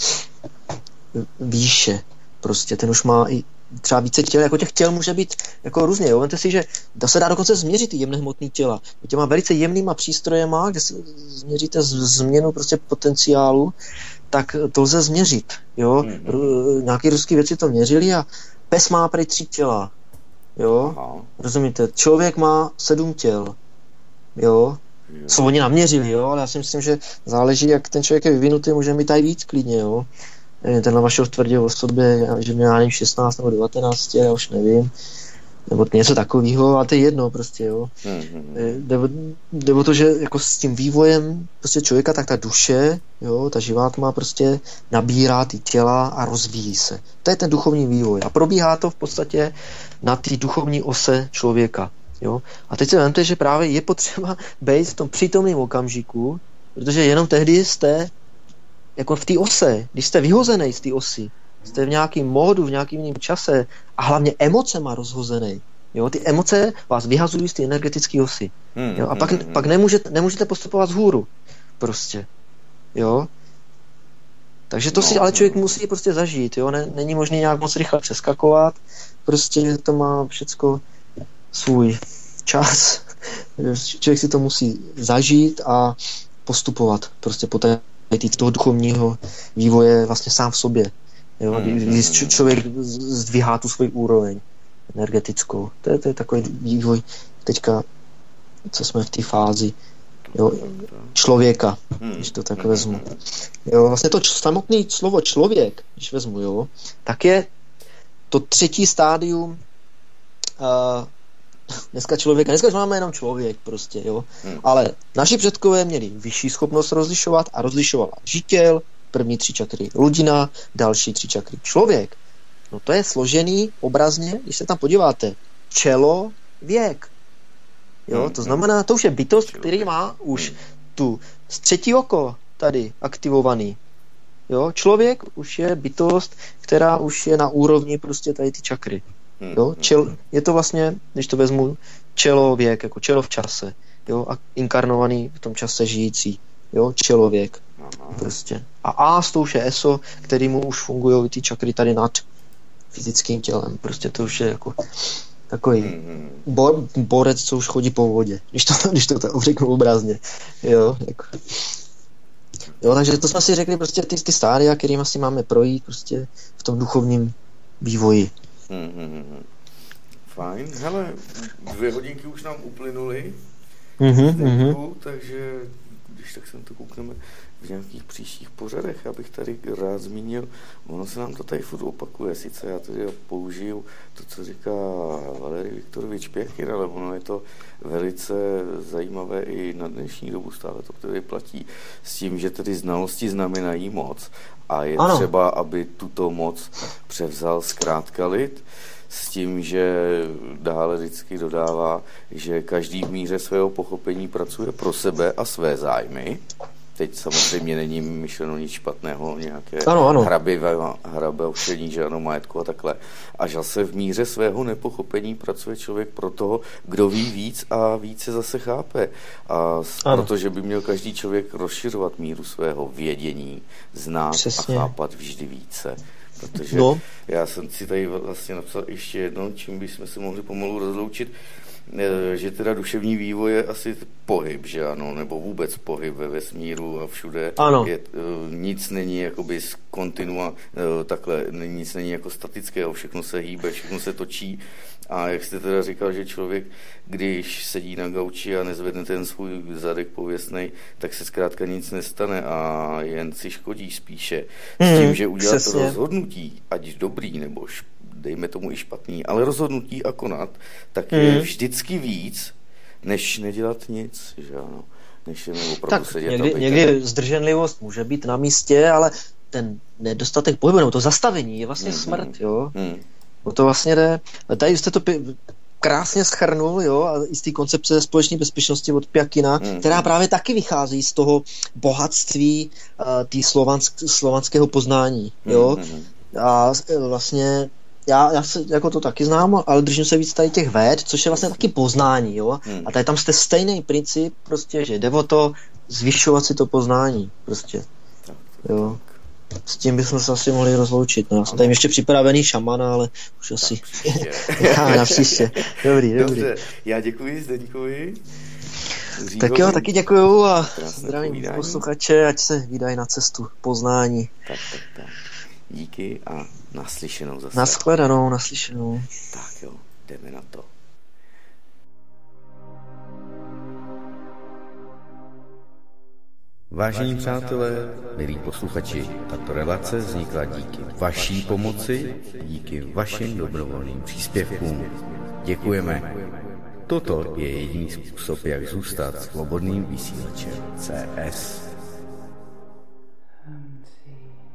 výše, prostě, ten už má i třeba více těl, jako těch těl může být jako různě, jo, vemte si, že to se dá dokonce změřit ty jemné hmotné těla, těma velice jemnýma přístrojema, kde se změříte změnu prostě potenciálu, tak to lze změřit, jo, mm-hmm. nějaký ruský věci to měřili a pes má prý tři těla, jo, aha. Rozumíte, člověk má sedm těl, jo, jo. Co oni naměřili, jo, ale já si myslím, že záleží, jak ten člověk je vyvinutý, může mít tady víc klidně, jo. Ten Levašov tvrdil o sobě, že měl nevím, šestnáct nebo devatenáct, já už nevím, nebo něco takového, a to je jedno prostě, jo. Mm-hmm. Jde o to, že jako s tím vývojem prostě člověka, tak ta duše, jo, ta živátma prostě nabírá ty těla a rozvíjí se. To je ten duchovní vývoj a probíhá to v podstatě na té duchovní ose člověka, jo. A teď si vemte, že právě je potřeba být v tom přítomném okamžiku, protože jenom tehdy jste jako v té ose, když jste vyhozený z té osy, jste v nějakém módu, v nějakém jiném čase a hlavně emocema rozhozený. Jo, ty emoce vás vyhazují z té energetické osy. Jo, a pak, pak nemůžete, nemůžete postupovat vzhůru. Prostě. Jo. Takže to no, si ale člověk no. musí prostě zažít. Jo. Ne, není možné nějak moc rychle přeskakovat. Prostě to má všecko svůj čas. Člověk si to musí zažít a postupovat. Prostě po té toho duchovního vývoje vlastně sám v sobě. Jo? Když člověk zdvihá tu svoji úroveň energetickou. To je, to je takový vývoj teďka, co jsme v té fázi, jo? Člověka, když to tak vezmu. Jo? Vlastně to samotné slovo člověk, když vezmu, jo? Tak je to třetí stádium uh, dneska člověka. Dneska máme jenom člověk prostě, jo. Hmm. Ale naši předkové měli vyšší schopnost rozlišovat a rozlišovala žitěl, první tři čakry ludina, další tři čakry člověk. No to je složený obrazně, když se tam podíváte. Čelo, věk. Jo, hmm. to znamená, to už je bytost, který má už tu třetí oko tady aktivovaný. Jo? Člověk už je bytost, která už je na úrovni prostě tady ty čakry. Jo? Čel, je to vlastně, když to vezmu, čelověk, jako čelo v čase. Jo? A inkarnovaný v tom čase žijící. Jo? Čelověk. Prostě. A as to už je eso, který mu už fungují ty čakry tady nad fyzickým tělem. Prostě to už je jako takový bo, borec, co už chodí po vodě. Když to, když to tak řeknu obrazně. Jo, jako. Jo, takže to jsme si řekli prostě ty, ty stádia, kterým asi máme projít prostě v tom duchovním vývoji. Mm-hmm. Fajn. Hele, dvě hodinky už nám uplynuly. Mm-hmm, mm-hmm. Takže když tak se to koukneme v nějakých příštích pořadech, abych tady rád zmínil, ono se nám to tady furt opakuje, sice já tady použiju to, co říká Valerij Viktorovič Pěchin, ale ono je to velice zajímavé i na dnešní dobu, stále to tady platí, s tím, že tedy znalosti znamenají moc a je ano. třeba, aby tuto moc převzal zkrátka lid, s tím, že dále vždycky dodává, že každý v míře svého pochopení pracuje pro sebe a své zájmy. Teď samozřejmě není myšleno nic špatného, nějaké hraběvšení, že ano, majetku a takhle. A že se v míře svého nepochopení pracuje člověk pro toho, kdo ví víc a více zase chápe. A protože by měl každý člověk rozšiřovat míru svého vědění, znát Přesně. a chápat vždy více. Protože no. já jsem si tady vlastně napsal ještě jedno, čím bychom se mohli pomalu rozloučit, že teda duševní vývoj je asi pohyb, že ano, nebo vůbec pohyb ve vesmíru a všude. Ano. Je, nic není jakoby z kontinua, takhle, nic není jako statického, všechno se hýbe, všechno se točí. A jak jste teda říkal, že člověk, když sedí na gauči a nezvedne ten svůj zadek pověstnej, tak se zkrátka nic nestane a jen si škodí spíše. S tím, že udělat Přesně. rozhodnutí, ať dobrý nebo špatný, dejme tomu i špatný, ale rozhodnutí a konat, tak je mm. vždycky víc, než nedělat nic, že ano, než jen opravdu tak sedět. Někdy, někdy zdrženlivost může být na místě, ale ten nedostatek pohybu, nebo to zastavení je vlastně mm. smrt, jo. Mm. O to vlastně jde. Tady jste to krásně schrnul, jo, a i z té koncepce společné bezpečnosti od Pěchina, mm. která právě taky vychází z toho bohatství uh, té slovansk, slovanského poznání, jo. Mm. A vlastně Já, já se jako to taky znám, ale držím se víc tady těch véd, což je vlastně taky poznání, jo. Hmm. A tady tam jste stejný princip, prostě, že jde o to zvyšovat si to poznání, prostě. Tak, tak, jo. Tak. S tím bychom se asi mohli rozloučit. No, já jsem tady ještě připravený šamana, ale už tak asi já na příště. Dobrý, dobrý. Dobře, já děkuji Zdeňkovi. Říhovi. Tak jo, taky děkuju a zdravím posluchače, ať se vydají na cestu poznání. Tak, tak, tak. Díky a naslyšenou zase. Naschledanou, naslyšenou. Tak jo, jdeme na to. Vážení přátelé, milí posluchači, tato relace vznikla díky vaší pomoci, díky vašim dobrovolným příspěvkům. Děkujeme. Toto je jediný způsob, jak zůstat svobodným vysílačem C S.